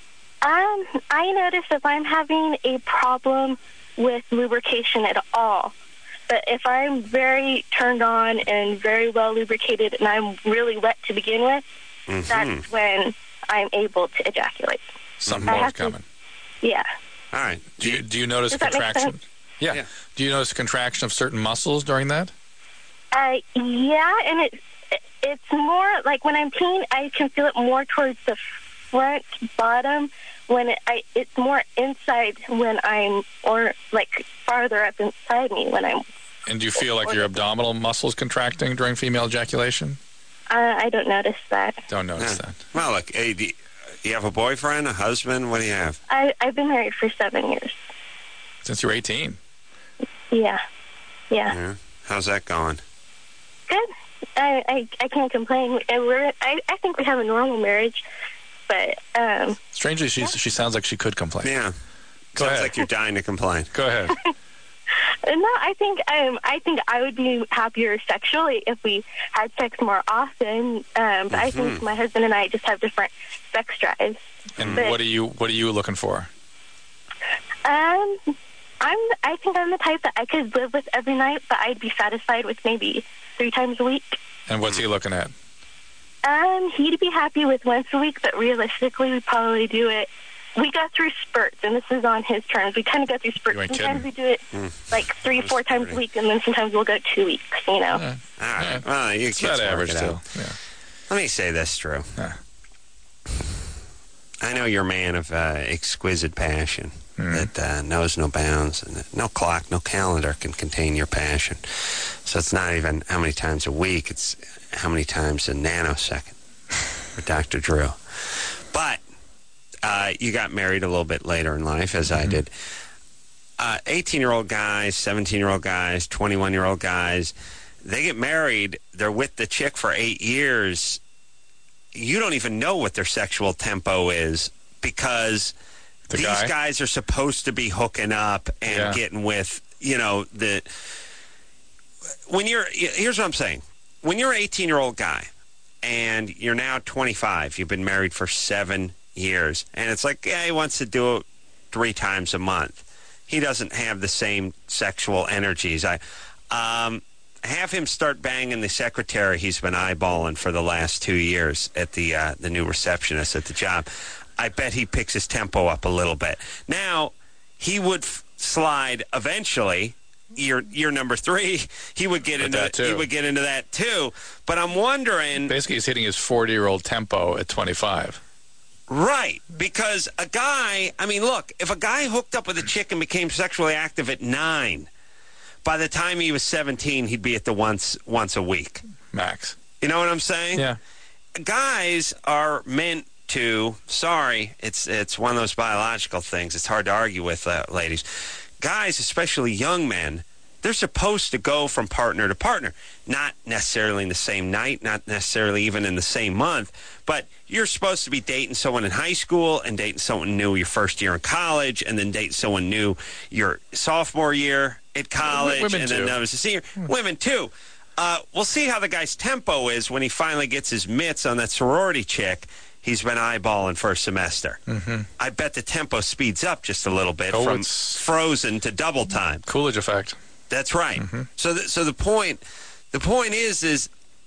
Speaker 9: I notice if I'm having a problem with lubrication at all. But if I'm very turned on and very well lubricated and I'm really wet to begin with, that's when I'm able to ejaculate.
Speaker 3: Something more is coming.
Speaker 9: Yeah.
Speaker 2: All right.
Speaker 3: Do you notice contraction? Yeah. Do you notice contraction of certain muscles during that?
Speaker 9: Yeah, and it's more like when I'm peeing, I can feel it more towards the front bottom. When it's more inside when I'm, or like farther up inside me when I'm.
Speaker 3: And do you feel like your abdominal muscles contracting during female ejaculation?
Speaker 9: I don't notice that.
Speaker 3: Don't notice that.
Speaker 2: Well, look, hey, do you have a boyfriend, a husband? What do you have?
Speaker 9: I've been married for 7 years.
Speaker 3: Since you were 18?
Speaker 9: Yeah.
Speaker 2: How's that going?
Speaker 9: Good. I can't complain. I think we have a normal marriage, but
Speaker 3: strangely, she sounds like she could complain.
Speaker 2: Yeah.
Speaker 3: Go ahead.
Speaker 2: Sounds like you're dying to complain.
Speaker 3: Go ahead.
Speaker 9: No, I think I would be happier sexually if we had sex more often. But I think my husband and I just have different sex drives.
Speaker 3: And what are you looking for?
Speaker 9: I think I'm the type that I could live with every night, but I'd be satisfied with maybe 3 times a week.
Speaker 3: And what's he looking at?
Speaker 9: He'd be happy with once a week, but realistically, we'd probably do it. We go through spurts, and this is on his terms. We kind of go through spurts. Sometimes we do it like 3-4 times a week, and then sometimes we'll go 2 weeks,
Speaker 2: All right. Well,
Speaker 3: it's about average still. Yeah.
Speaker 2: Let me say this, Drew. I know you're a man of exquisite passion that knows no bounds, and no clock, no calendar can contain your passion. So it's not even how many times a week, it's how many times a nanosecond for Dr. Drew. But you got married a little bit later in life, as I did. 18-year-old guys, 17-year-old guys, 21-year-old guys, they get married, they're with the chick for 8 years. You don't even know what their sexual tempo is because these guys are supposed to be hooking up and getting with, here's what I'm saying. When you're an 18-year-old guy and you're now 25, you've been married for 7 years, and it's like, he wants to do it 3 times a month. He doesn't have the same sexual energies. Have him start banging the secretary he's been eyeballing for the last 2 years at the new receptionist at the job. I bet he picks his tempo up a little bit. Now, he would slide eventually. Year number 3, he would get into that too. He would get into that too. But I'm wondering.
Speaker 3: Basically, he's hitting his 40-year-old tempo at 25.
Speaker 2: Right, because a guy. I mean, look, if a guy hooked up with a chick and became sexually active at 9. By the time he was 17, he'd be at the once a week.
Speaker 3: Max.
Speaker 2: You know what I'm saying?
Speaker 3: Yeah.
Speaker 2: Guys are meant to, it's one of those biological things. It's hard to argue with, ladies. Guys, especially young men, they're supposed to go from partner to partner. Not necessarily in the same night, not necessarily even in the same month, but you're supposed to be dating someone in high school and dating someone new your first year in college and then dating someone new your sophomore year at college.
Speaker 3: Women
Speaker 2: and
Speaker 3: too.
Speaker 2: then that was a senior. Women too. We'll see how the guy's tempo is when he finally gets his mitts on that sorority chick he's been eyeballing for a semester. I bet the tempo speeds up just a little bit from frozen to double time.
Speaker 3: Coolidge effect.
Speaker 2: That's right. So the point is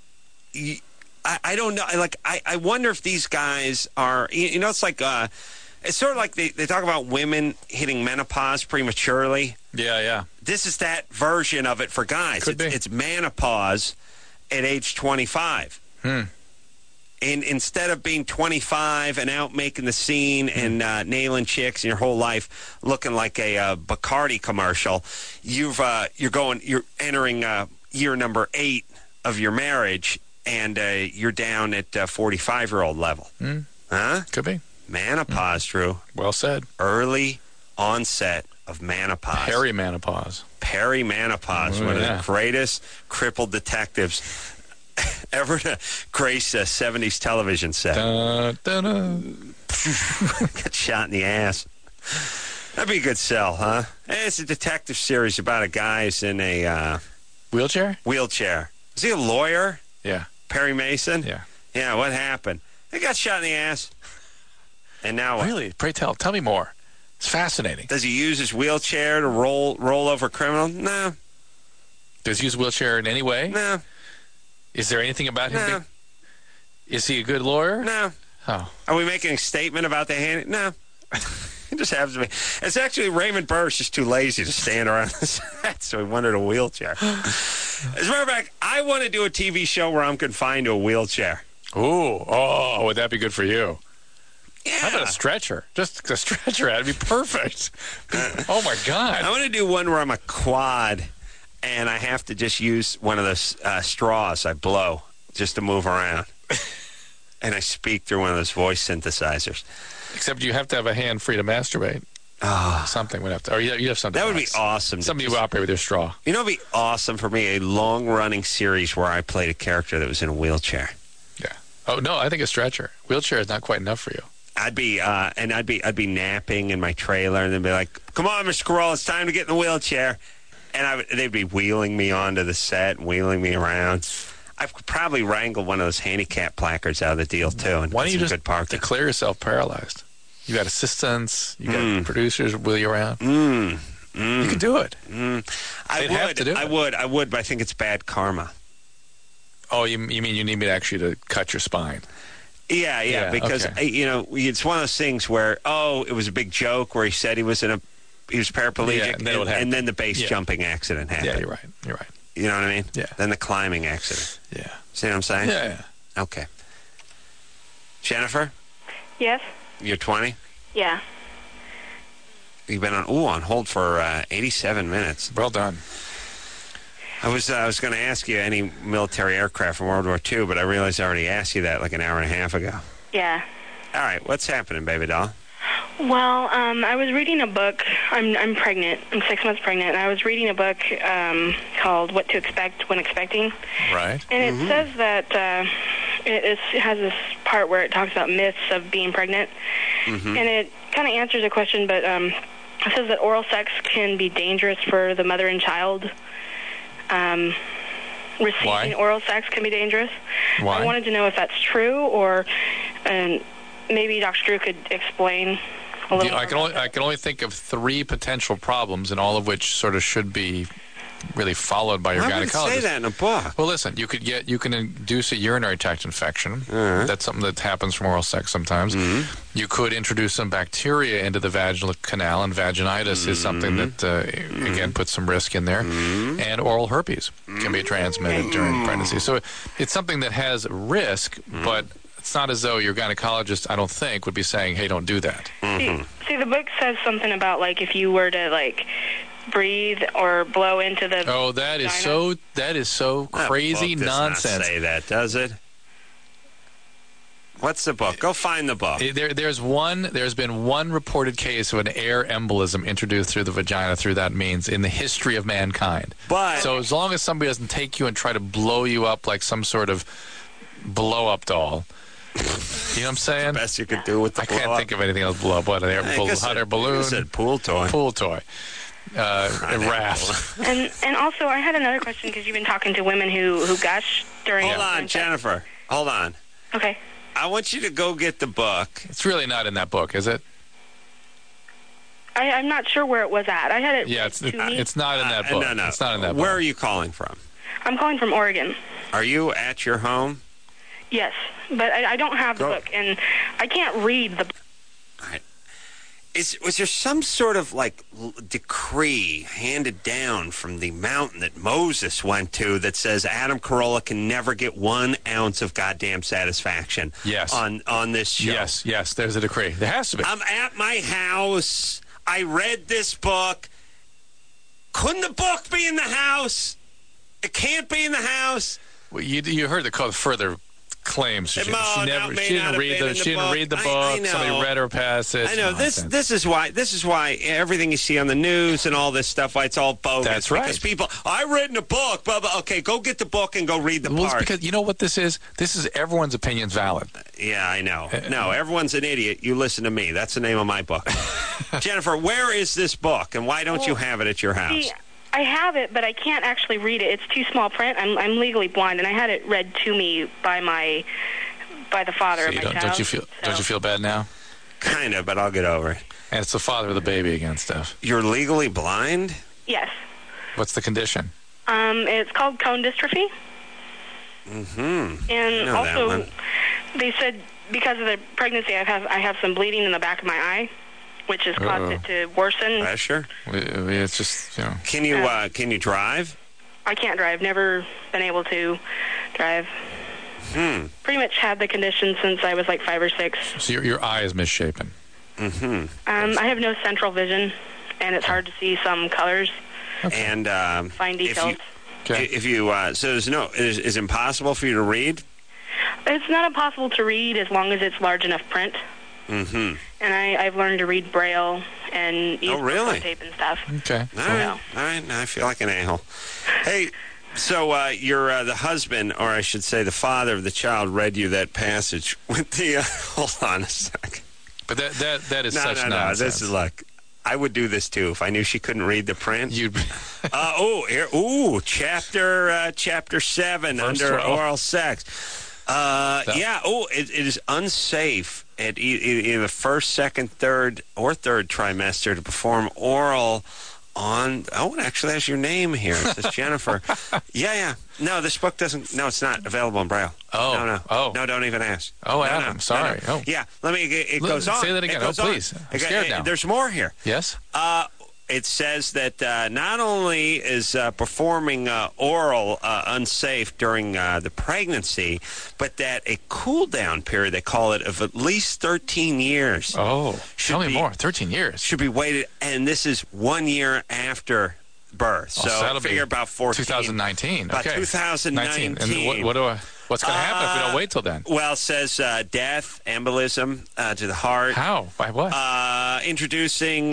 Speaker 2: I don't know. Like I wonder if these guys are. It's like it's sort of like they talk about women hitting menopause prematurely.
Speaker 3: Yeah.
Speaker 2: This is that version of it for guys.
Speaker 3: Could be.
Speaker 2: It's menopause at age 25. And instead of being 25 and out making the scene and nailing chicks in your whole life, looking like a Bacardi commercial, you're entering year number 8 of your marriage, and you're down at 45-year-old level. Huh?
Speaker 3: Could be.
Speaker 2: Menopause, Drew.
Speaker 3: Well said.
Speaker 2: Early onset of menopause.
Speaker 3: Perimenopause.
Speaker 2: Perimenopause. One of the greatest crippled detectives ever to grace a 70s television set. Got shot in the ass. That'd be a good sell, huh? It's a detective series about a guy who's in a...
Speaker 3: wheelchair?
Speaker 2: Wheelchair. Is he a lawyer?
Speaker 3: Yeah.
Speaker 2: Perry Mason?
Speaker 3: Yeah.
Speaker 2: Yeah, what happened? He got shot in the ass. And now what?
Speaker 3: Really? Pray tell me more. It's fascinating.
Speaker 2: Does he use his wheelchair to roll over criminals? No.
Speaker 3: Does he use a wheelchair in any way?
Speaker 2: No.
Speaker 3: Is there anything about him?
Speaker 2: No.
Speaker 3: Is he a good lawyer?
Speaker 2: No.
Speaker 3: Oh.
Speaker 2: Are we making a statement about the hand? No. It just happens to be. It's actually Raymond Burr's just too lazy to stand around the set, so he wanted a wheelchair. As a matter of fact, I want to do a TV show where I'm confined to a wheelchair.
Speaker 3: Ooh. Oh, would that be good for you?
Speaker 2: Yeah.
Speaker 3: How about a stretcher? Just a stretcher. That'd be perfect. Oh, my God.
Speaker 2: I want to do one where I'm a quad, and I have to just use one of those straws I blow just to move around. And I speak through one of those voice synthesizers.
Speaker 3: Except you have to have a hand free to masturbate. Something would have to. Or you have something.
Speaker 2: That would
Speaker 3: else.
Speaker 2: be awesome.
Speaker 3: Somebody who operate with your straw.
Speaker 2: You know, it'd be awesome for me, a long-running series where I played a character that was in a wheelchair.
Speaker 3: Yeah. Oh, no, I think a stretcher. Wheelchair is not quite enough for you.
Speaker 2: I'd be napping in my trailer, and they'd be like, "Come on, Mr. Squirrel, it's time to get in the wheelchair." And they'd be wheeling me onto the set, and wheeling me around. I could probably wrangle one of those handicap placards out of the deal, too. And
Speaker 3: why don't you just
Speaker 2: parking.
Speaker 3: declare yourself paralyzed? You got assistants, you got producers wheel you around. You could do it.
Speaker 2: I would, but I think it's bad karma.
Speaker 3: Oh, you mean you need me to cut your spine?
Speaker 2: Yeah, because
Speaker 3: okay.
Speaker 2: It's one of those things where it was a big joke where he said he was paraplegic, and then the base jumping accident happened.
Speaker 3: Yeah, you're right.
Speaker 2: You know what I mean?
Speaker 3: Yeah.
Speaker 2: Then the climbing accident.
Speaker 3: Yeah.
Speaker 2: See what I'm saying?
Speaker 3: Yeah.
Speaker 2: Okay. Jennifer,
Speaker 7: Yes?
Speaker 2: you're 20.
Speaker 7: Yeah.
Speaker 2: You've been on hold for 87 minutes.
Speaker 3: Well done.
Speaker 2: I was going to ask you any military aircraft from World War II, but I realized I already asked you that like an hour and a half ago.
Speaker 7: Yeah.
Speaker 2: All right, what's happening, baby doll?
Speaker 7: Well, I was reading a book. I'm pregnant. I'm 6 months pregnant, and I was reading a book called What to Expect When Expecting.
Speaker 3: Right.
Speaker 7: And it says that it has this part where it talks about myths of being pregnant. And it kind of answers a question, but it says that oral sex can be dangerous for the mother and child. Receiving oral sex can be dangerous.
Speaker 3: Why?
Speaker 7: I wanted to know if that's true, or maybe Dr. Drew could explain a little more.
Speaker 3: I can only think of 3 potential problems, and all of which sort of should be really followed by your gynecologist.
Speaker 2: Why would it say that in a book?
Speaker 3: Well, listen, you can induce a urinary tract infection. That's something that happens from oral sex sometimes. You could introduce some bacteria into the vaginal canal, and vaginitis is something that, again, puts some risk in there. And oral herpes can be transmitted during pregnancy. So it's something that has risk, but it's not as though your gynecologist, I don't think, would be saying, hey, don't do that.
Speaker 7: See, the book says something about, like, if you were to, breathe or blow into the
Speaker 3: that is so crazy
Speaker 2: book does
Speaker 3: nonsense.
Speaker 2: Not say that, does it? What's the book? Go find the book.
Speaker 3: There's been one reported case of an air embolism introduced through the vagina through that means in the history of mankind. So as long as somebody doesn't take you and try to blow you up like some sort of blow-up doll, you know what I'm saying?
Speaker 2: The best you could do with the blow-up.
Speaker 3: I can't think of anything else blow up. What, hot air balloon?
Speaker 2: I said pool toy.
Speaker 3: Pool toy. A raft.
Speaker 7: And also, I had another question, because you've been talking to women who gush during...
Speaker 2: Hold on, Jennifer. Hold on.
Speaker 7: Okay.
Speaker 2: I want you to go get the book.
Speaker 3: It's really not in that book, is it?
Speaker 7: I'm not sure where it was at. I had it.
Speaker 3: Yeah, it's not in that book.
Speaker 2: No.
Speaker 3: It's not in that book.
Speaker 2: Where are you calling from?
Speaker 7: I'm calling from Oregon.
Speaker 2: Are you at your home?
Speaker 7: Yes, but I don't have the book, and I can't read the book.
Speaker 2: All right. Was there some sort of decree handed down from the mountain that Moses went to that says Adam Carolla can never get 1 ounce of goddamn satisfaction?
Speaker 3: Yes.
Speaker 2: On this show.
Speaker 3: Yes. There's a decree. There has to be.
Speaker 2: I'm at my house. I read this book. Couldn't the book be in the house? It can't be in the house.
Speaker 3: Well, you heard the further claims. She didn't read the book.
Speaker 2: I know.
Speaker 3: Somebody read her passage.
Speaker 2: I know. This is why everything you see on the news and all this stuff, why it's all bogus.
Speaker 3: That's right.
Speaker 2: Because people, I read in a book, blah, blah. Okay, go get the book and go read the part.
Speaker 3: It's because you know what this is? This is everyone's opinion's valid.
Speaker 2: Yeah, I know. No, everyone's an idiot. You listen to me. That's the name of my book. Jennifer, where is this book, and why don't you have it at your house?
Speaker 7: See, I have it, but I can't actually read it. It's too small print. I'm legally blind, and I had it read to me by the father of my child.
Speaker 3: Don't you feel bad now?
Speaker 2: Kind of, but I'll get over it.
Speaker 3: And it's the father of the baby again, Steph.
Speaker 2: You're legally blind?
Speaker 7: Yes.
Speaker 3: What's the condition?
Speaker 7: It's called cone dystrophy.
Speaker 2: Mm-hmm.
Speaker 7: And also, they said because of the pregnancy, I have some bleeding in the back of my eye, which has caused it to worsen.
Speaker 2: Pressure?
Speaker 3: It's just,
Speaker 2: Can you drive?
Speaker 7: I can't drive. Never been able to drive. Pretty much had the condition since I was like 5 or 6.
Speaker 3: So your eye is misshapen.
Speaker 2: Mm-hmm.
Speaker 7: I have no central vision, and it's hard to see some colors.
Speaker 2: Okay. And
Speaker 7: fine details.
Speaker 2: If you so there's is it impossible for you to read?
Speaker 7: It's not impossible to read as long as it's large enough print.
Speaker 2: Mm-hmm.
Speaker 7: And I've learned to read Braille and use tape and stuff.
Speaker 3: Okay.
Speaker 2: All right. Now I feel like an a-hole. Hey, so you're the husband, or I should say the father of the child, read you that passage with the... hold on a second.
Speaker 3: But that is such nonsense.
Speaker 2: This is like... I would do this too if I knew she couldn't read the print.
Speaker 3: You'd.
Speaker 2: Chapter 7 under oral sex. It is unsafe at either the first, second, third, or third trimester to perform oral on. Oh, it actually has your name here. It says Jennifer. Yeah. No, this book doesn't. No, it's not available in Braille.
Speaker 3: Oh.
Speaker 2: No, don't even ask.
Speaker 3: Oh, Adam, sorry.
Speaker 2: No. Yeah, it goes on.
Speaker 3: Say that again. Please. I'm scared now.
Speaker 2: There's more here.
Speaker 3: Yes?
Speaker 2: It says that not only is performing oral unsafe during the pregnancy, but that a cool-down period, they call it, of at least 13 years.
Speaker 3: Oh, tell me more. 13 years.
Speaker 2: Should be waited, and this is 1 year after birth. So figure about
Speaker 3: 2019.
Speaker 2: About 2019.
Speaker 3: And what's going to happen if we don't wait till then?
Speaker 2: Well, it says death, embolism to the heart.
Speaker 3: How? By what?
Speaker 2: Introducing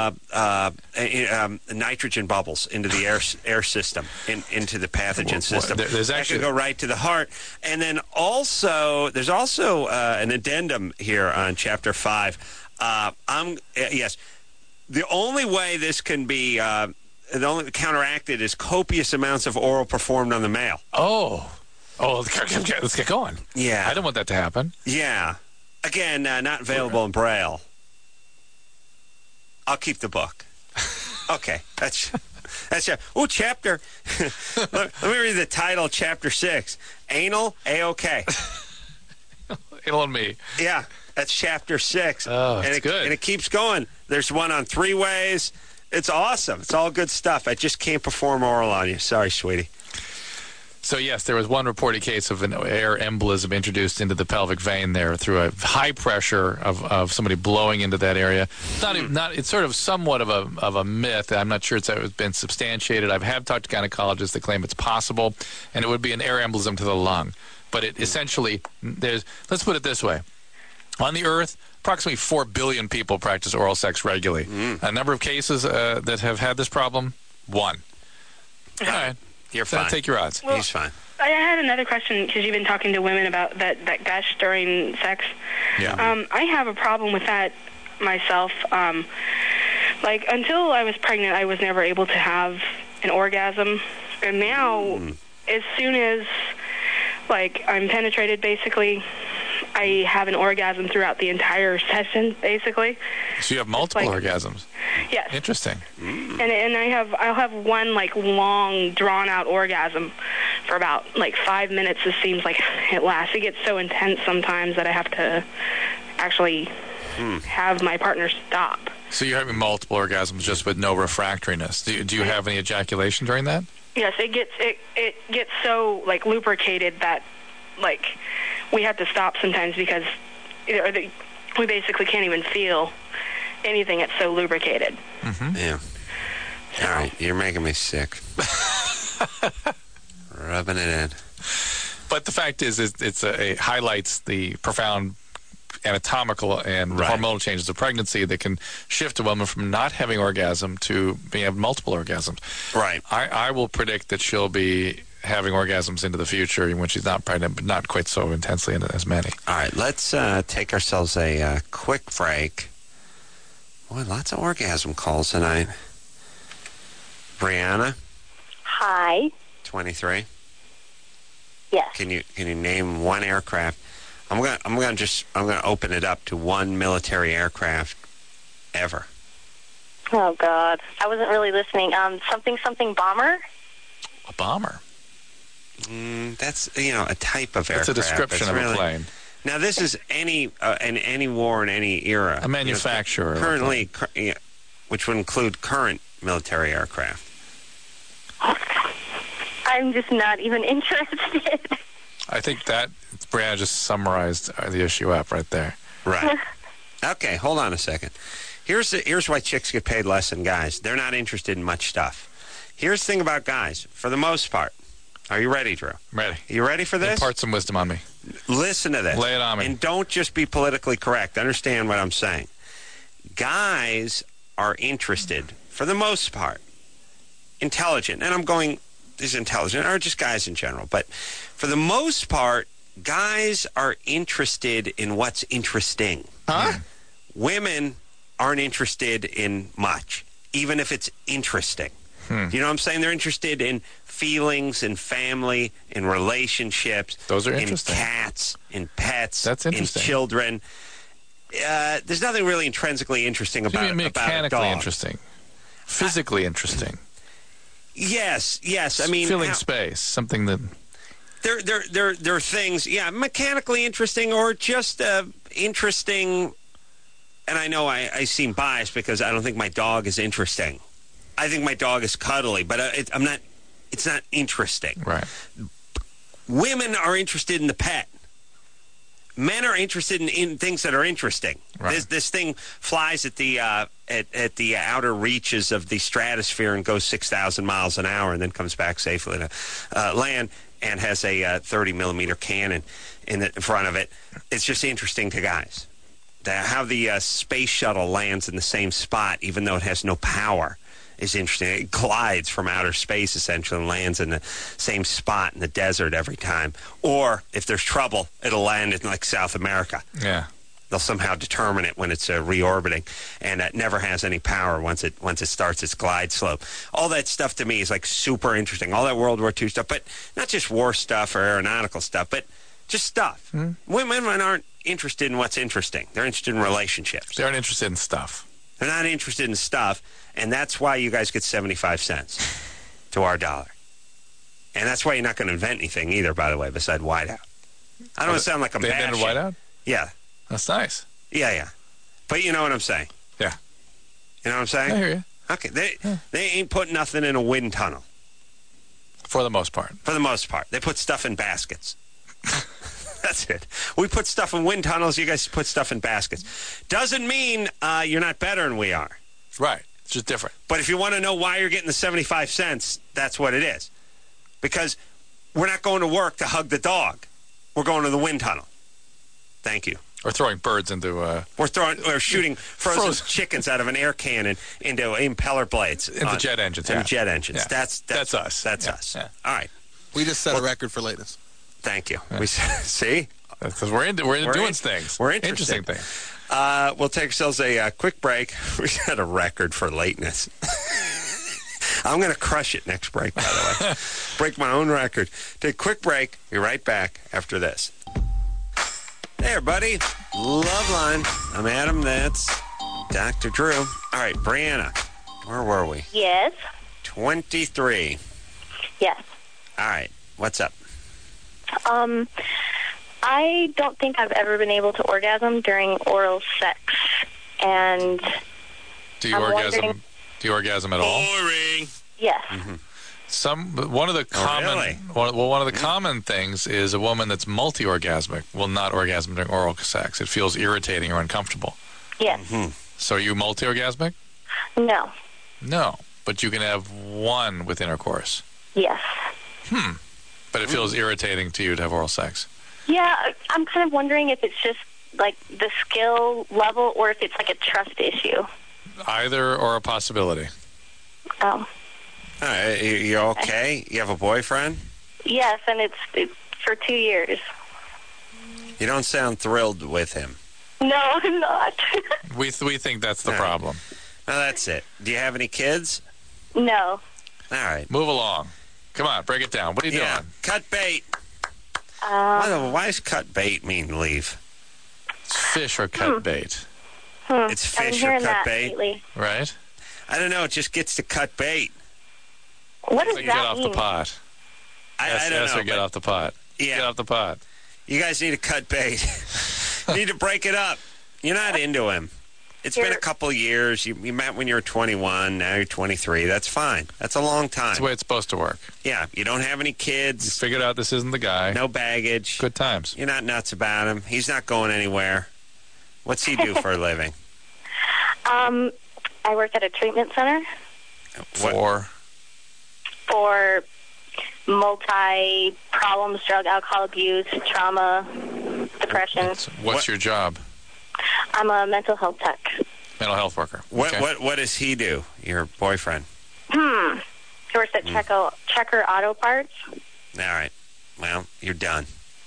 Speaker 2: nitrogen bubbles into the air system, into the pathogen system. That could go right to the heart. And then there's also an addendum here on Chapter 5. Yes, the only way this can be... the only counteracted is copious amounts of oral performed on the male.
Speaker 3: Oh, let's get going.
Speaker 2: Yeah.
Speaker 3: I don't want that to happen.
Speaker 2: Yeah. Again, not available in Braille. I'll keep the book. Okay. That's chapter. let me read the title, Chapter 6. Anal, A-OK.
Speaker 3: Anal and me.
Speaker 2: Yeah. That's Chapter 6.
Speaker 3: Oh, that's good.
Speaker 2: And it keeps going. There's one on 3 ways. It's awesome. It's all good stuff. I just can't perform oral on you. Sorry, sweetie.
Speaker 3: So, yes, there was one reported case of an air embolism introduced into the pelvic vein there through a high pressure of somebody blowing into that area. It's sort of somewhat of a myth. I'm not sure it's been substantiated. I have talked to gynecologists that claim it's possible, and it would be an air embolism to the lung. But it essentially, let's put it this way. On the Earth, approximately 4 billion people practice oral sex regularly. A number of cases that have had this problem, 1. All right.
Speaker 2: You're fine.
Speaker 3: Take your odds.
Speaker 2: He's fine.
Speaker 7: I had another question because you've been talking to women about that gush during sex.
Speaker 3: Yeah.
Speaker 7: I have a problem with that myself. Until I was pregnant, I was never able to have an orgasm. And now, as soon as, I'm penetrated, basically,
Speaker 11: I have an orgasm throughout the entire session, basically.
Speaker 3: So you have multiple orgasms?
Speaker 11: Yes.
Speaker 3: Interesting.
Speaker 11: And I'll have one like long drawn out orgasm for about like 5 minutes. It seems like it lasts. It gets so intense sometimes that I have to actually have my partner stop.
Speaker 3: So you're having multiple orgasms just with no refractoriness. Do you have any ejaculation during that?
Speaker 11: Yes, it gets so like lubricated that like we have to stop sometimes because we basically can't even feel anything. It's so lubricated.
Speaker 2: Mm-hmm. Yeah. All right, you're making me sick. Rubbing it in.
Speaker 3: But the fact is it highlights the profound anatomical and hormonal changes of pregnancy that can shift a woman from not having orgasm to being multiple orgasms.
Speaker 2: Right.
Speaker 3: I will predict that she'll be having orgasms into the future when she's not pregnant, but not quite so intensely as many.
Speaker 2: All right, let's take ourselves a quick break. Boy, lots of orgasm calls tonight. Brianna?
Speaker 9: Hi.
Speaker 2: 23?
Speaker 9: Yes.
Speaker 2: Can you name one aircraft? I'm gonna open it up to one military aircraft ever.
Speaker 9: Oh God, I wasn't really listening. Something bomber.
Speaker 3: A bomber.
Speaker 2: That's a type of aircraft.
Speaker 3: It's a description of a plane.
Speaker 2: Now this is in any war in any era.
Speaker 3: A manufacturer.
Speaker 2: Currently, which would include current military aircraft.
Speaker 9: I'm just not even interested.
Speaker 3: I think that Brianna just summarized the issue up right there.
Speaker 2: Right. Okay, hold on a second. Here's why chicks get paid less than guys. They're not interested in much stuff. Here's the thing about guys, for the most part. Are you ready, Drew?
Speaker 3: Ready.
Speaker 2: You ready for this?
Speaker 3: Impart some wisdom on me.
Speaker 2: Listen to this.
Speaker 3: Lay it on me.
Speaker 2: And don't just be politically correct. Understand what I'm saying. Guys are interested, for the most part, intelligent. And I'm going, these intelligent, or just guys in general. But for the most part, guys are interested in what's interesting.
Speaker 12: Huh?
Speaker 2: Women aren't interested in much, even if it's interesting. You know what I'm saying? They're interested in feelings, in family, in relationships.
Speaker 3: Those are interesting.
Speaker 2: In cats, in pets,
Speaker 3: that's interesting.
Speaker 2: In children. There's nothing really intrinsically interesting about a dog.
Speaker 3: Mechanically interesting. Physically interesting.
Speaker 2: Yes. I mean,
Speaker 3: filling space, something that
Speaker 2: there are things, mechanically interesting or just interesting. And I know I seem biased because I don't think my dog is interesting. I think my dog is cuddly, but I'm not. It's not interesting.
Speaker 3: Right.
Speaker 2: Women are interested in the pet. Men are interested in things that are interesting.
Speaker 3: Right.
Speaker 2: This thing flies at the at the outer reaches of the stratosphere and goes 6,000 miles an hour and then comes back safely to land and has a 30-millimeter cannon in front of it. It's just interesting to guys. How the space shuttle lands in the same spot, even though it has no power, is interesting. It glides from outer space, essentially, and lands in the same spot in the desert every time. Or, if there's trouble, it'll land in, like, South America.
Speaker 3: Yeah.
Speaker 2: They'll somehow determine it when it's reorbiting, and it never has any power once it starts its glide slope. All that stuff, to me, is, like, super interesting. All that World War II stuff, but not just war stuff or aeronautical stuff, but just stuff. Women aren't interested in what's interesting. They're interested in relationships.
Speaker 3: They aren't interested in stuff.
Speaker 2: They're not interested in stuff, and that's why you guys get 75 cents to our dollar. And that's why you're not going to invent anything either, by the way, beside whiteout. I don't want to sound like I'm bashing.
Speaker 3: They invented whiteout?
Speaker 2: Yeah.
Speaker 3: That's nice.
Speaker 2: Yeah. But you know what I'm saying?
Speaker 3: Yeah.
Speaker 2: You know what I'm saying?
Speaker 3: I hear you.
Speaker 2: Okay. They ain't putting nothing in a wind tunnel.
Speaker 3: For the most part.
Speaker 2: For the most part. They put stuff in baskets. That's it. We put stuff in wind tunnels. You guys put stuff in baskets. Doesn't mean you're not better than we are.
Speaker 3: Right. It's just different.
Speaker 2: But if you want to know why you're getting the 75 cents, that's what it is. Because we're not going to work to hug the dog. We're going to the wind tunnel. Thank you.
Speaker 3: Or throwing birds into...
Speaker 2: We're shooting frozen chickens out of an air cannon into impeller blades.
Speaker 3: Into jet engines.
Speaker 2: Into jet engines.
Speaker 3: Yeah.
Speaker 2: That's
Speaker 3: us.
Speaker 2: That's us.
Speaker 3: Yeah.
Speaker 2: All right.
Speaker 12: We just set a record for lateness.
Speaker 2: Thank you. We see?
Speaker 3: Because we're into doing things.
Speaker 2: We're interesting
Speaker 3: things.
Speaker 2: We'll take ourselves a quick break. We got a record for lateness. I'm going to crush it next break, by the way. Break my own record. Take a quick break. Be right back after this. Hey, everybody. Loveline. I'm Adam. That's Dr. Drew. All right, Brianna. Where were we?
Speaker 9: Yes.
Speaker 2: 23.
Speaker 9: Yes.
Speaker 2: All right. What's up?
Speaker 9: I don't think I've ever been able to orgasm during oral sex. And
Speaker 3: Do you
Speaker 9: I'm
Speaker 3: orgasm?
Speaker 9: wondering-
Speaker 3: Do you orgasm at all?
Speaker 2: Boring.
Speaker 9: Yes.
Speaker 3: One of the common
Speaker 2: really?
Speaker 3: one of the common things is a woman that's multi-orgasmic will not orgasm during oral sex. It feels irritating or uncomfortable.
Speaker 9: Yes.
Speaker 3: So are you multi-orgasmic?
Speaker 9: No.
Speaker 3: No, but you can have one with intercourse.
Speaker 9: Yes.
Speaker 3: But it feels irritating to you to have oral sex.
Speaker 9: Yeah, I'm kind of wondering if it's just like the skill level or if it's like a trust issue.
Speaker 3: Either or a possibility.
Speaker 9: Oh.
Speaker 2: All right, you okay? You have a boyfriend?
Speaker 9: Yes, and it's for 2 years.
Speaker 2: You don't sound thrilled with him.
Speaker 9: No, I'm not.
Speaker 3: We think that's the
Speaker 2: All right.
Speaker 3: problem.
Speaker 2: No, that's it. Do you have any kids?
Speaker 9: No.
Speaker 2: All right.
Speaker 3: Move along. Come on, break it down. What are you
Speaker 2: Yeah.
Speaker 3: doing?
Speaker 2: Cut bait. Why does cut bait mean leave?
Speaker 3: It's fish or cut bait,
Speaker 2: It's
Speaker 9: I've been
Speaker 2: fish or
Speaker 9: hearing
Speaker 2: cut
Speaker 9: that
Speaker 2: bait?
Speaker 9: lately.
Speaker 3: right?
Speaker 2: I don't know. It just gets to cut bait.
Speaker 9: What does
Speaker 3: So you
Speaker 9: that
Speaker 3: get off
Speaker 9: mean?
Speaker 3: the pot.
Speaker 2: I don't
Speaker 3: Yes,
Speaker 2: know.
Speaker 3: or get
Speaker 2: but
Speaker 3: off the pot.
Speaker 2: Yeah.
Speaker 3: Get off the pot.
Speaker 2: You guys need to cut bait. You need to break it up. You're not into him. It's been a couple years. You met when you were 21. Now you're 23. That's fine. That's a long time.
Speaker 3: That's the way it's supposed to work.
Speaker 2: Yeah. You don't have any
Speaker 3: You
Speaker 2: kids.
Speaker 3: figured out this isn't the guy.
Speaker 2: No baggage.
Speaker 3: Good times.
Speaker 2: You're not nuts about him. He's not going anywhere. What's he do for a living?
Speaker 9: I work at a treatment center
Speaker 3: For
Speaker 9: for multi-problems, drug, alcohol abuse, trauma, depression.
Speaker 3: what's your job?
Speaker 9: I'm a mental health tech.
Speaker 3: Mental health worker.
Speaker 2: What
Speaker 3: Okay.
Speaker 2: what does he do? Your boyfriend?
Speaker 9: He works at Checker Auto Parts.
Speaker 2: All right. Well, you're done.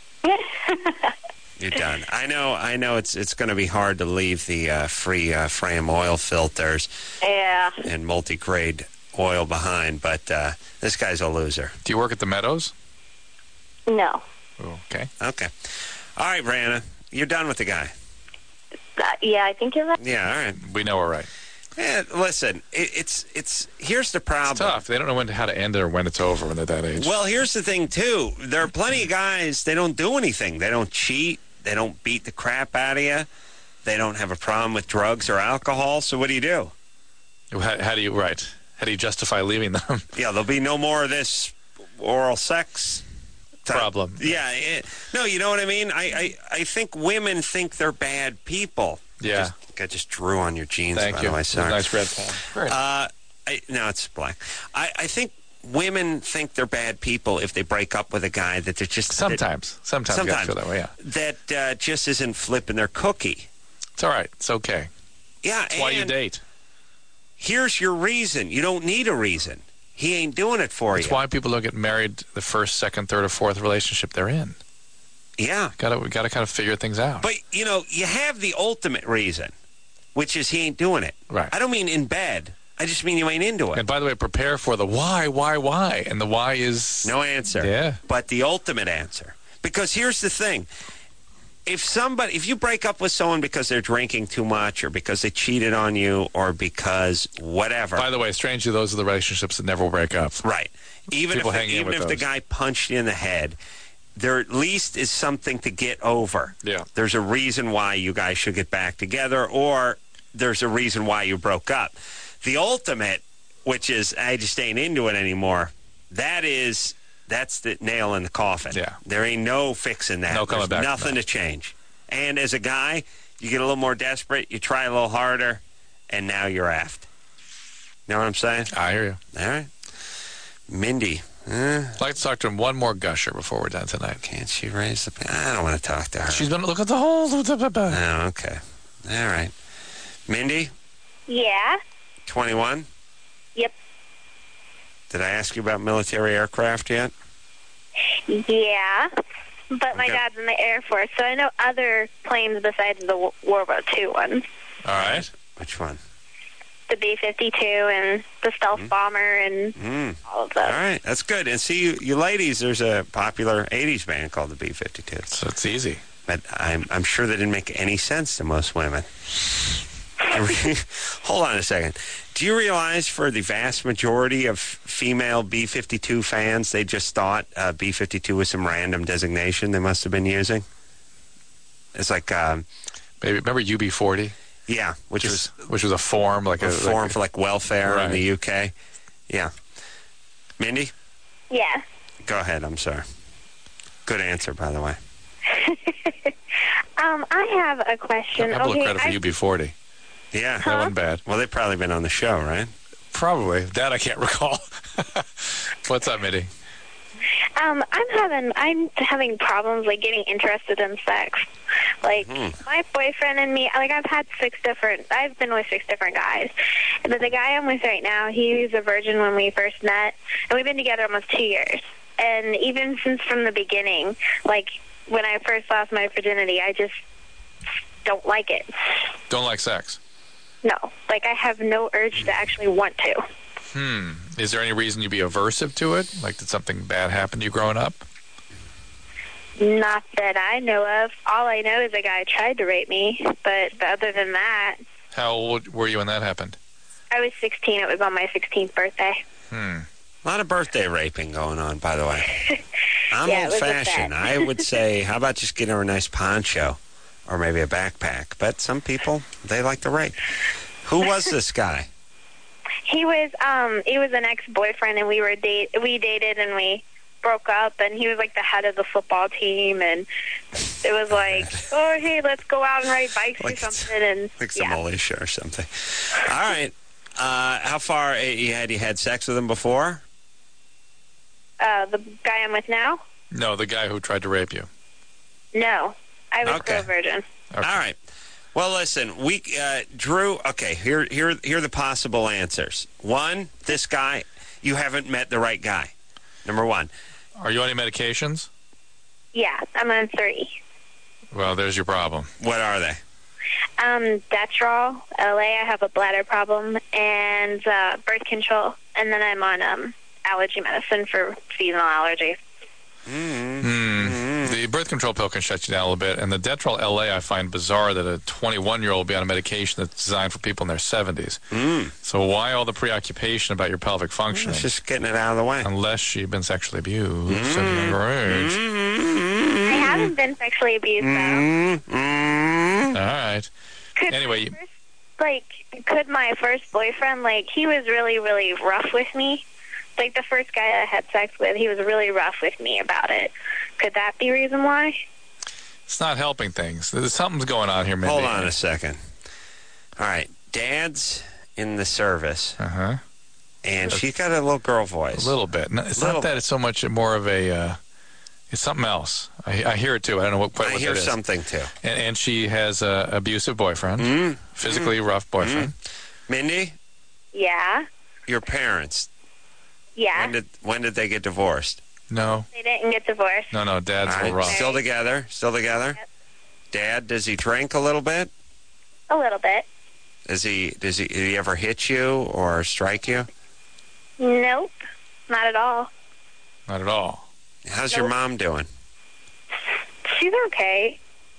Speaker 2: You're done. I know. It's going to be hard to leave the free frame oil filters
Speaker 9: Yeah.
Speaker 2: and multi-grade oil behind, but this guy's a loser.
Speaker 3: Do you work at the Meadows?
Speaker 9: No.
Speaker 3: Okay.
Speaker 2: Okay. All right, Brianna, you're done with the guy.
Speaker 9: Yeah, I think you're right.
Speaker 2: Yeah. All right.
Speaker 3: We know we're right.
Speaker 2: Yeah, listen, it's here's the problem.
Speaker 3: It's tough. They don't know how to end it or when it's over when they're that age.
Speaker 2: Well, here's the thing, too. There are plenty of guys, they don't do anything. They don't cheat. They don't beat the crap out of you. They don't have a problem with drugs or alcohol. So what do you do?
Speaker 3: How do you justify leaving them?
Speaker 2: Yeah, there'll be no more of this oral sex
Speaker 3: Problem.
Speaker 2: Yeah. No, you know what I mean? I think women think they're bad people.
Speaker 3: Yeah.
Speaker 2: I just drew on your jeans,
Speaker 3: Thank
Speaker 2: by
Speaker 3: you.
Speaker 2: the way. Sorry.
Speaker 3: Nice red pen. Great.
Speaker 2: No, it's black. I think women think they're bad people if they break up with a guy that they're just...
Speaker 3: Sometimes you gotta feel that way, yeah.
Speaker 2: That just isn't flipping their cookie.
Speaker 3: It's all right. It's okay.
Speaker 2: Yeah,
Speaker 3: That's why you date.
Speaker 2: Here's your reason. You don't need a reason. He ain't doing it for
Speaker 3: It's
Speaker 2: you.
Speaker 3: why people don't get married the first, second, third, or fourth relationship they're in.
Speaker 2: Yeah.
Speaker 3: We gotta kind of figure things out.
Speaker 2: But, you know, you have the ultimate reason, which is he ain't doing it.
Speaker 3: Right.
Speaker 2: I don't mean in bed. I just mean you ain't into it.
Speaker 3: And by the way, prepare for the why. And the why is...
Speaker 2: No answer.
Speaker 3: Yeah.
Speaker 2: But the ultimate answer. Because here's the thing. If you break up with someone because they're drinking too much or because they cheated on you or because whatever.
Speaker 3: By the way, strangely, those are the relationships that never break up.
Speaker 2: Right. Even
Speaker 3: People
Speaker 2: if,
Speaker 3: hang in with
Speaker 2: the
Speaker 3: those.
Speaker 2: guy punched you in the head, there at least is something to get over.
Speaker 3: Yeah.
Speaker 2: There's a reason why you guys should get back together, or there's a reason why you broke up. The ultimate, which is I just ain't into it anymore, that's the nail in the coffin.
Speaker 3: Yeah.
Speaker 2: There ain't no fixing that.
Speaker 3: No coming
Speaker 2: There's
Speaker 3: back from
Speaker 2: nothing
Speaker 3: that.
Speaker 2: to change. And as a guy, you get a little more desperate, you try a little harder, and now you're aft. Know what I'm saying?
Speaker 3: I hear you.
Speaker 2: All right. Mindy.
Speaker 3: I'd like to talk to him one more gusher before we're done tonight.
Speaker 2: Can't she raise the... I don't want to talk to her.
Speaker 3: She's going to look at the whole...
Speaker 2: Oh, okay. All right. Mindy,
Speaker 9: Yeah.
Speaker 2: 21?
Speaker 9: Yep.
Speaker 2: Did I ask you about military aircraft yet?
Speaker 9: Yeah. But my
Speaker 2: Okay.
Speaker 9: dad's in the Air Force, so I know other planes besides the World War II one.
Speaker 3: All right.
Speaker 2: Which one?
Speaker 9: The B-52 and the stealth bomber and all of those.
Speaker 2: All right. That's good. And see, you ladies, there's a popular 80s band called the B-52.
Speaker 3: So it's easy.
Speaker 2: But I'm sure that didn't make any sense to most women. Hold on a second. Do you realize for the vast majority of female B-52 fans, they just thought B-52 was some random designation they must have been using? It's like...
Speaker 3: Maybe, remember UB40?
Speaker 2: Yeah.
Speaker 3: Which was a form, like
Speaker 2: a form for welfare in the UK. Yeah. Mindy?
Speaker 9: Yeah.
Speaker 2: Go ahead, I'm sorry. Good answer, by the way.
Speaker 9: I have a question.
Speaker 3: I have a little credit for UB40.
Speaker 2: Yeah.
Speaker 3: That wasn't bad.
Speaker 2: Well, they've probably been on the show, right?
Speaker 3: Probably. That I can't recall. What's up, Mindy?
Speaker 9: I'm having problems like getting interested in sex. Like my boyfriend and me, like I've been with 6 different guys. But the guy I'm with right now, he was a virgin when we first met, and we've been together almost 2 years. And even since from the beginning, like when I first lost my virginity, I just don't like it.
Speaker 3: Don't like sex?
Speaker 9: No. Like I have no urge to actually want to.
Speaker 3: Is there any reason you'd be aversive to it? Like, did something bad happen to you growing up?
Speaker 9: Not that I know of. All I know is a guy tried to rape me, but other than that...
Speaker 3: How old were you when that happened?
Speaker 9: I was 16. It was on my 16th birthday.
Speaker 2: A lot of birthday raping going on, by the way. I'm
Speaker 9: Yeah,
Speaker 2: old-fashioned. I would say, how about just getting her a nice poncho or maybe a backpack? But some people, they like to rape. Who was this guy?
Speaker 9: He was an ex-boyfriend, and we dated, and we broke up, and he was like the head of the football team, and it was like, oh, hey, let's go out and ride bikes or something, and
Speaker 2: like some militia or something. All right. How far you had sex with him before?
Speaker 9: The guy I'm with now?
Speaker 3: No, the guy who tried to rape you.
Speaker 9: No, I was still a virgin.
Speaker 2: Okay. All right. Well, listen, Drew, okay, here are the possible answers. 1, this guy, you haven't met the right guy. Number 1.
Speaker 3: Are you on any medications?
Speaker 9: Yeah, I'm on 3.
Speaker 3: Well, there's your problem.
Speaker 2: What are they?
Speaker 9: Detrol, LA, I have a bladder problem, and birth control, and then I'm on allergy medicine for seasonal allergies.
Speaker 3: The birth control pill can shut you down a little bit, and the Detrol LA I find bizarre that a 21-year-old will be on a medication that's designed for people in their 70s. So why all the preoccupation about your pelvic functioning?
Speaker 2: It's just getting it out of the way.
Speaker 3: Unless you've been sexually abused at a younger age.
Speaker 9: I haven't been sexually abused, though.
Speaker 3: All right. Anyway.
Speaker 9: Could my first boyfriend, like, he was really, really rough with me. Like, the first guy I had sex with, he was really rough with me about it. Could that be reason why?
Speaker 3: It's not helping things. Something's going on here, Mindy.
Speaker 2: Hold on a second. All right. Dad's in the service. And she's got a little girl voice.
Speaker 3: A little bit. It's not that it's so much more of a... it's something else. I hear it, too. I don't know quite what
Speaker 2: I hear
Speaker 3: that is.
Speaker 2: something, too.
Speaker 3: And she has an abusive boyfriend. Physically rough boyfriend.
Speaker 2: Mindy?
Speaker 9: Yeah?
Speaker 2: Your parents...
Speaker 9: Yeah.
Speaker 2: When did they get divorced?
Speaker 3: No.
Speaker 9: They didn't get divorced.
Speaker 3: No, Dad's a little rough.
Speaker 2: Still together? Yep. Dad, does he drink a little bit?
Speaker 9: A little bit.
Speaker 2: Did he ever hit you or strike you?
Speaker 9: Nope. Not at all.
Speaker 3: Not at all.
Speaker 2: How's your mom doing?
Speaker 9: She's okay.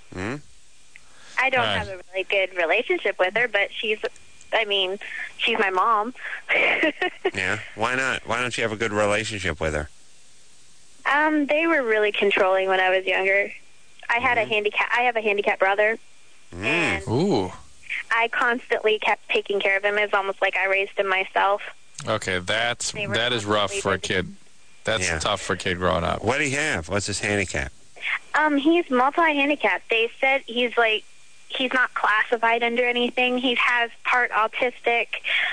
Speaker 9: I don't have a really good relationship with her, but she's my mom.
Speaker 2: Yeah. Why not? Why don't you have a good relationship with her?
Speaker 9: They were really controlling when I was younger. I had a handicapped brother. And I constantly kept taking care of him. It's almost like I raised him myself.
Speaker 3: Okay, that is rough for a kid. That's tough for a kid growing up.
Speaker 2: What do you have? What's his handicap?
Speaker 9: He's multi-handicapped. They said he's not classified under anything. He has part autistic.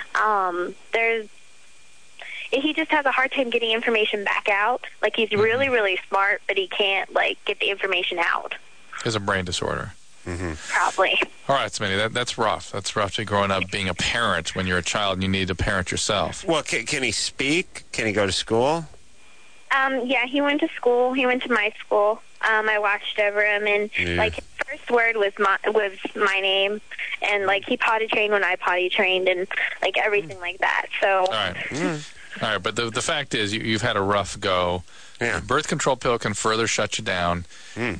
Speaker 9: He just has a hard time getting information back out. Like, he's really, really smart, but he can't, get the information out.
Speaker 3: He has a brain disorder.
Speaker 9: Probably.
Speaker 3: All right, Smitty, that's rough. That's rough to growing up being a parent when you're a child and you need to parent yourself.
Speaker 2: Well, can he speak? Can he go to school?
Speaker 9: Yeah, he went to school. He went to my school. I watched over him, and his first word was my name, and he potty trained when I potty trained, and everything like that. So.
Speaker 3: All right. All right, but the fact is you've had a rough go. Yeah. The birth control pill can further shut you down.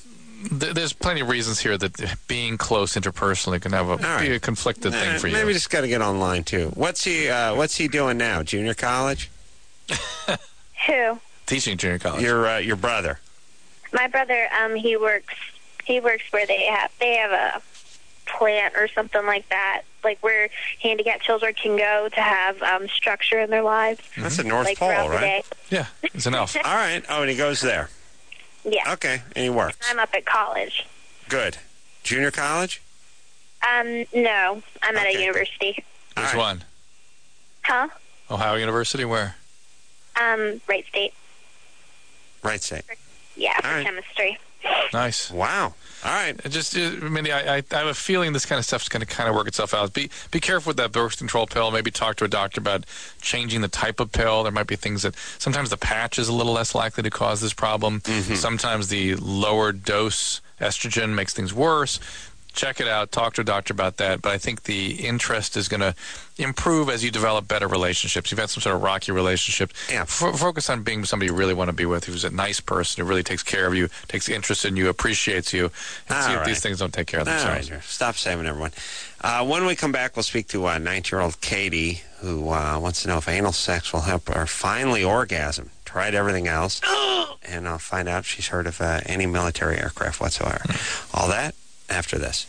Speaker 3: There's plenty of reasons here that being close interpersonally can have be a conflicted thing for you.
Speaker 2: Maybe just got to get online too. What's he doing now? Junior college?
Speaker 9: Who?
Speaker 3: Teaching junior college.
Speaker 2: Your brother.
Speaker 9: My brother, he works where they have a plant or something like that, like where handicapped children can go to have structure in their lives.
Speaker 2: That's at North
Speaker 9: like
Speaker 2: Pole,
Speaker 9: throughout the
Speaker 2: right?
Speaker 9: day.
Speaker 3: Yeah, it's an elf.
Speaker 2: All right. Oh, and he goes there.
Speaker 9: Yeah.
Speaker 2: Okay, and he works.
Speaker 9: I'm up at college.
Speaker 2: Good. Junior college?
Speaker 9: No, I'm at a university.
Speaker 3: Which one?
Speaker 9: Huh?
Speaker 3: Ohio University, where?
Speaker 9: Wright State.
Speaker 2: Wright State.
Speaker 9: Yeah, for
Speaker 2: All right.
Speaker 9: chemistry.
Speaker 3: Nice.
Speaker 2: Wow. All right.
Speaker 3: Mindy, I have a feeling this kind of stuff's going to kind of work itself out. Be careful with that birth control pill. Maybe talk to a doctor about changing the type of pill. There might be things that sometimes the patch is a little less likely to cause this problem.
Speaker 2: Mm-hmm.
Speaker 3: Sometimes the lower dose estrogen makes things worse. Check it out. Talk to a doctor about that. But I think the interest is going to improve as you develop better relationships. You've had some sort of rocky relationship.
Speaker 2: Yeah.
Speaker 3: Focus on being somebody you really want to be with, who's a nice person, who really takes care of you, takes interest in you, appreciates you, and see if these things don't take care of themselves.
Speaker 2: All right. Stop saving everyone. When we come back, we'll speak to 19-year-old Katie, who wants to know if anal sex will help her finally orgasm. Tried everything else, and I'll find out if she's heard of any military aircraft whatsoever. All that after this.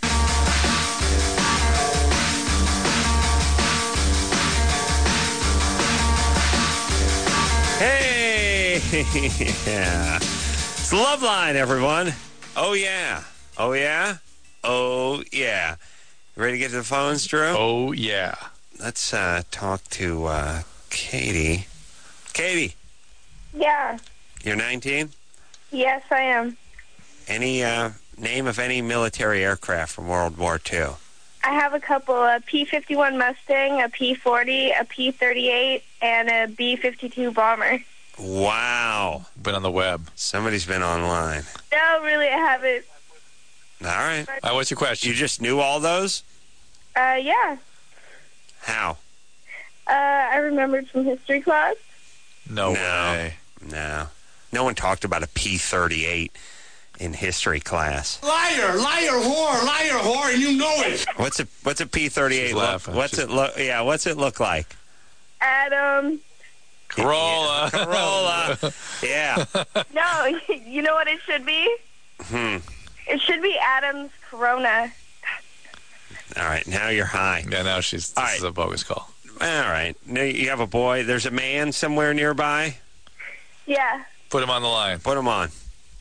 Speaker 2: Hey! Yeah. It's the Love Line, everyone. Oh, yeah. Oh, yeah? Oh, yeah. You ready to get to the phones, Drew?
Speaker 3: Oh, yeah.
Speaker 2: Let's talk to Katie. Katie,
Speaker 9: Yeah.
Speaker 2: you're 19?
Speaker 9: Yes, I am.
Speaker 2: Any name of any military aircraft from World War II?
Speaker 9: I have a couple: a P-51 Mustang, a P-40, a P-38, and a B-52 bomber.
Speaker 2: Wow.
Speaker 3: Been on the web.
Speaker 2: Somebody's been online.
Speaker 9: No, really, I haven't.
Speaker 2: All right.
Speaker 3: What's your question?
Speaker 2: You just knew all those?
Speaker 9: Yeah.
Speaker 2: How?
Speaker 9: I remembered from history class.
Speaker 3: No way.
Speaker 2: No. No one talked about a P-38 in history class.
Speaker 13: Liar, whore, and you know it.
Speaker 2: What's a P-38
Speaker 3: She's
Speaker 2: look?
Speaker 3: laughing.
Speaker 2: What's it look like?
Speaker 9: Adam.
Speaker 3: Corolla.
Speaker 2: Yeah, Corolla. Yeah.
Speaker 9: No, you know what it should be? It should be Adam's Corona.
Speaker 2: All right. Now you're high.
Speaker 3: Yeah, now this is a bogus call.
Speaker 2: All right. Now you have a boy. There's a man somewhere nearby.
Speaker 9: Yeah.
Speaker 3: Put him on the line.
Speaker 2: Put him on.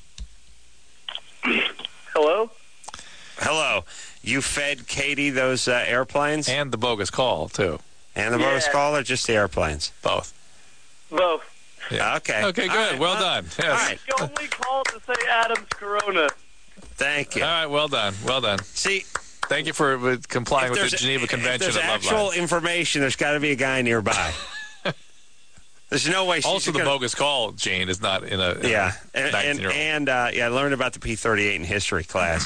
Speaker 8: Hello?
Speaker 2: Hello. You fed Katie those airplanes?
Speaker 3: And the bogus call, too.
Speaker 2: And the bogus
Speaker 8: Yeah.
Speaker 2: call, or just the airplanes?
Speaker 3: Both.
Speaker 8: Both.
Speaker 3: Yeah.
Speaker 2: Okay.
Speaker 3: Okay, good.
Speaker 2: All right.
Speaker 3: Well done. Yes.
Speaker 2: All right.
Speaker 8: You only called to say Adam's Corona.
Speaker 2: Thank you.
Speaker 3: All right, well done. Well done.
Speaker 2: See,
Speaker 3: Thank you for complying with the
Speaker 2: there's-
Speaker 3: Geneva Convention
Speaker 2: if
Speaker 3: of
Speaker 2: there's
Speaker 3: Love
Speaker 2: actual
Speaker 3: Line.
Speaker 2: information, there's got to be a guy nearby. There's no way she's
Speaker 3: Also, the
Speaker 2: gonna...
Speaker 3: bogus call, Jane, is not in a
Speaker 2: Yeah,
Speaker 3: 19-year-old.
Speaker 2: I learned about the P-38 in history class.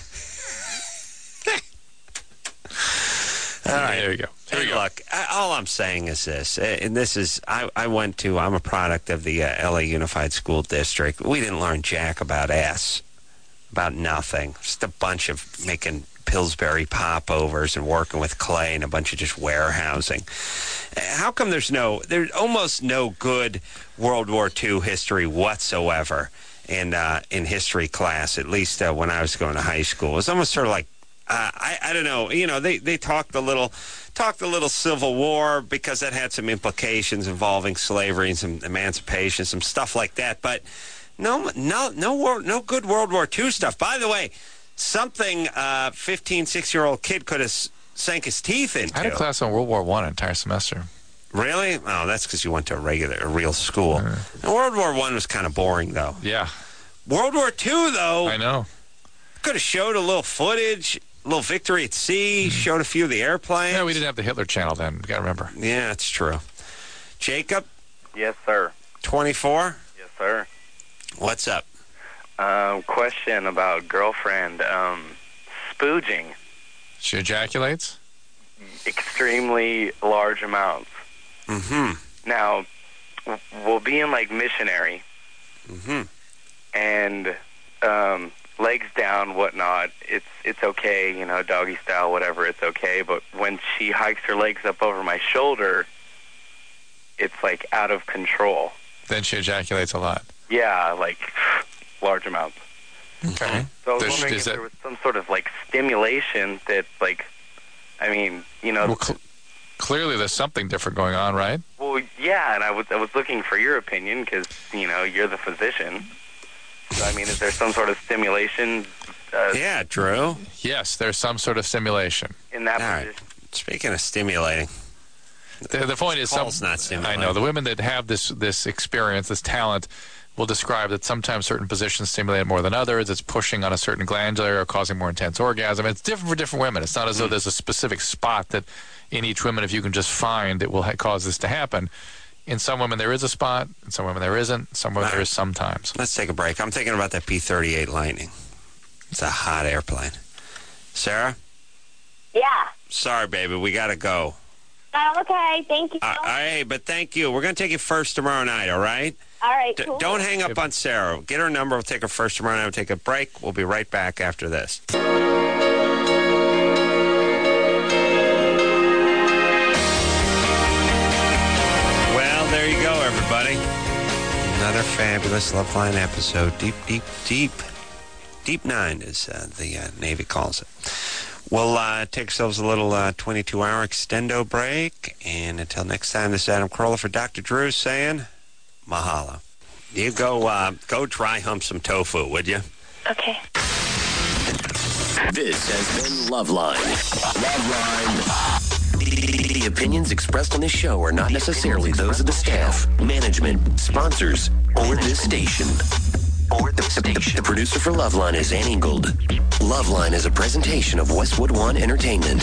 Speaker 2: All right,
Speaker 3: There you go. Here
Speaker 2: Hey,
Speaker 3: you go.
Speaker 2: look, all I'm saying is this, and this is, I'm a product of the LA Unified School District. We didn't learn jack about about nothing. Just a bunch of making Pillsbury popovers and working with clay and a bunch of just warehousing. How come there's almost no good World War II history whatsoever in history class, at least when I was going to high school? It was almost sort of like, I don't know, they talked a little Civil War because that had some implications involving slavery and some emancipation, some stuff like that, but no good World War II stuff. By the way, something 16-year-old kid could have sank his teeth into.
Speaker 3: I had a class on World War I an entire semester.
Speaker 2: Really? Oh, that's because you went to a real school. And World War I was kind of boring, though.
Speaker 3: Yeah.
Speaker 2: World War II, though,
Speaker 3: I know.
Speaker 2: could have showed a little footage, a little victory at sea, showed a few of the airplanes.
Speaker 3: Yeah, we didn't have the Hitler channel then. You got to remember.
Speaker 2: Yeah, that's true. Jacob,
Speaker 8: Yes, sir.
Speaker 2: 24.
Speaker 8: Yes, sir.
Speaker 2: What's up?
Speaker 8: Question about girlfriend spooging.
Speaker 3: She ejaculates?
Speaker 8: Extremely large amounts.
Speaker 2: Mm-hmm.
Speaker 8: Now, we'll be in, like, missionary.
Speaker 2: Mm-hmm.
Speaker 8: And,
Speaker 14: legs down, whatnot, it's okay, you know, doggy style, whatever, it's okay. But when she hikes her legs up over my shoulder, it's like out of control.
Speaker 3: Then she ejaculates a lot.
Speaker 14: Yeah, like large amounts.
Speaker 3: Okay.
Speaker 14: So I was wondering if there was some sort of like stimulation that, like, I mean, you know.
Speaker 3: Well, clearly there's something different going on, right?
Speaker 14: Well, yeah, and I was looking for your opinion because, you know, you're the physician. So, I mean, is there some sort of stimulation?
Speaker 2: Yeah, Drew.
Speaker 3: Yes, there's some sort of stimulation.
Speaker 14: In that
Speaker 2: All
Speaker 14: position.
Speaker 2: right. Speaking of stimulating.
Speaker 3: The point is,
Speaker 2: not stimulating.
Speaker 3: I know the women that have this experience, this talent, will describe that sometimes certain positions stimulate more than others. It's pushing on a certain glandular or causing more intense orgasm. It's different for different women. It's not as though there's a specific spot that in each woman, if you can just find, it will cause this to happen. In some women there is a spot. In some women there isn't. Some women there is sometimes.
Speaker 2: Let's take a break. I'm thinking about that P-38 Lightning. It's a hot airplane. Sarah?
Speaker 15: Yeah.
Speaker 2: Sorry, baby. We got to go.
Speaker 15: Okay, thank you.
Speaker 2: Hey, but thank you. We're going to take you first tomorrow night, all right?
Speaker 15: All right, cool.
Speaker 2: Don't hang up on Sarah. Get her number. We'll take her first tomorrow night. We'll take a break. We'll be right back after this. Well, there you go, everybody. Another fabulous Loveline episode. Deep Nine, as the Navy calls it. We'll take ourselves a little 22-hour extendo break. And until next time, this is Adam Carolla for Dr. Drew saying mahalo. You go dry hump some tofu, would you?
Speaker 6: Okay.
Speaker 1: This has been Loveline. Loveline. The opinions expressed on this show are not necessarily those of the staff, management, sponsors, or this station. The producer for Loveline is Ann Ingold. Loveline is a presentation of Westwood One Entertainment.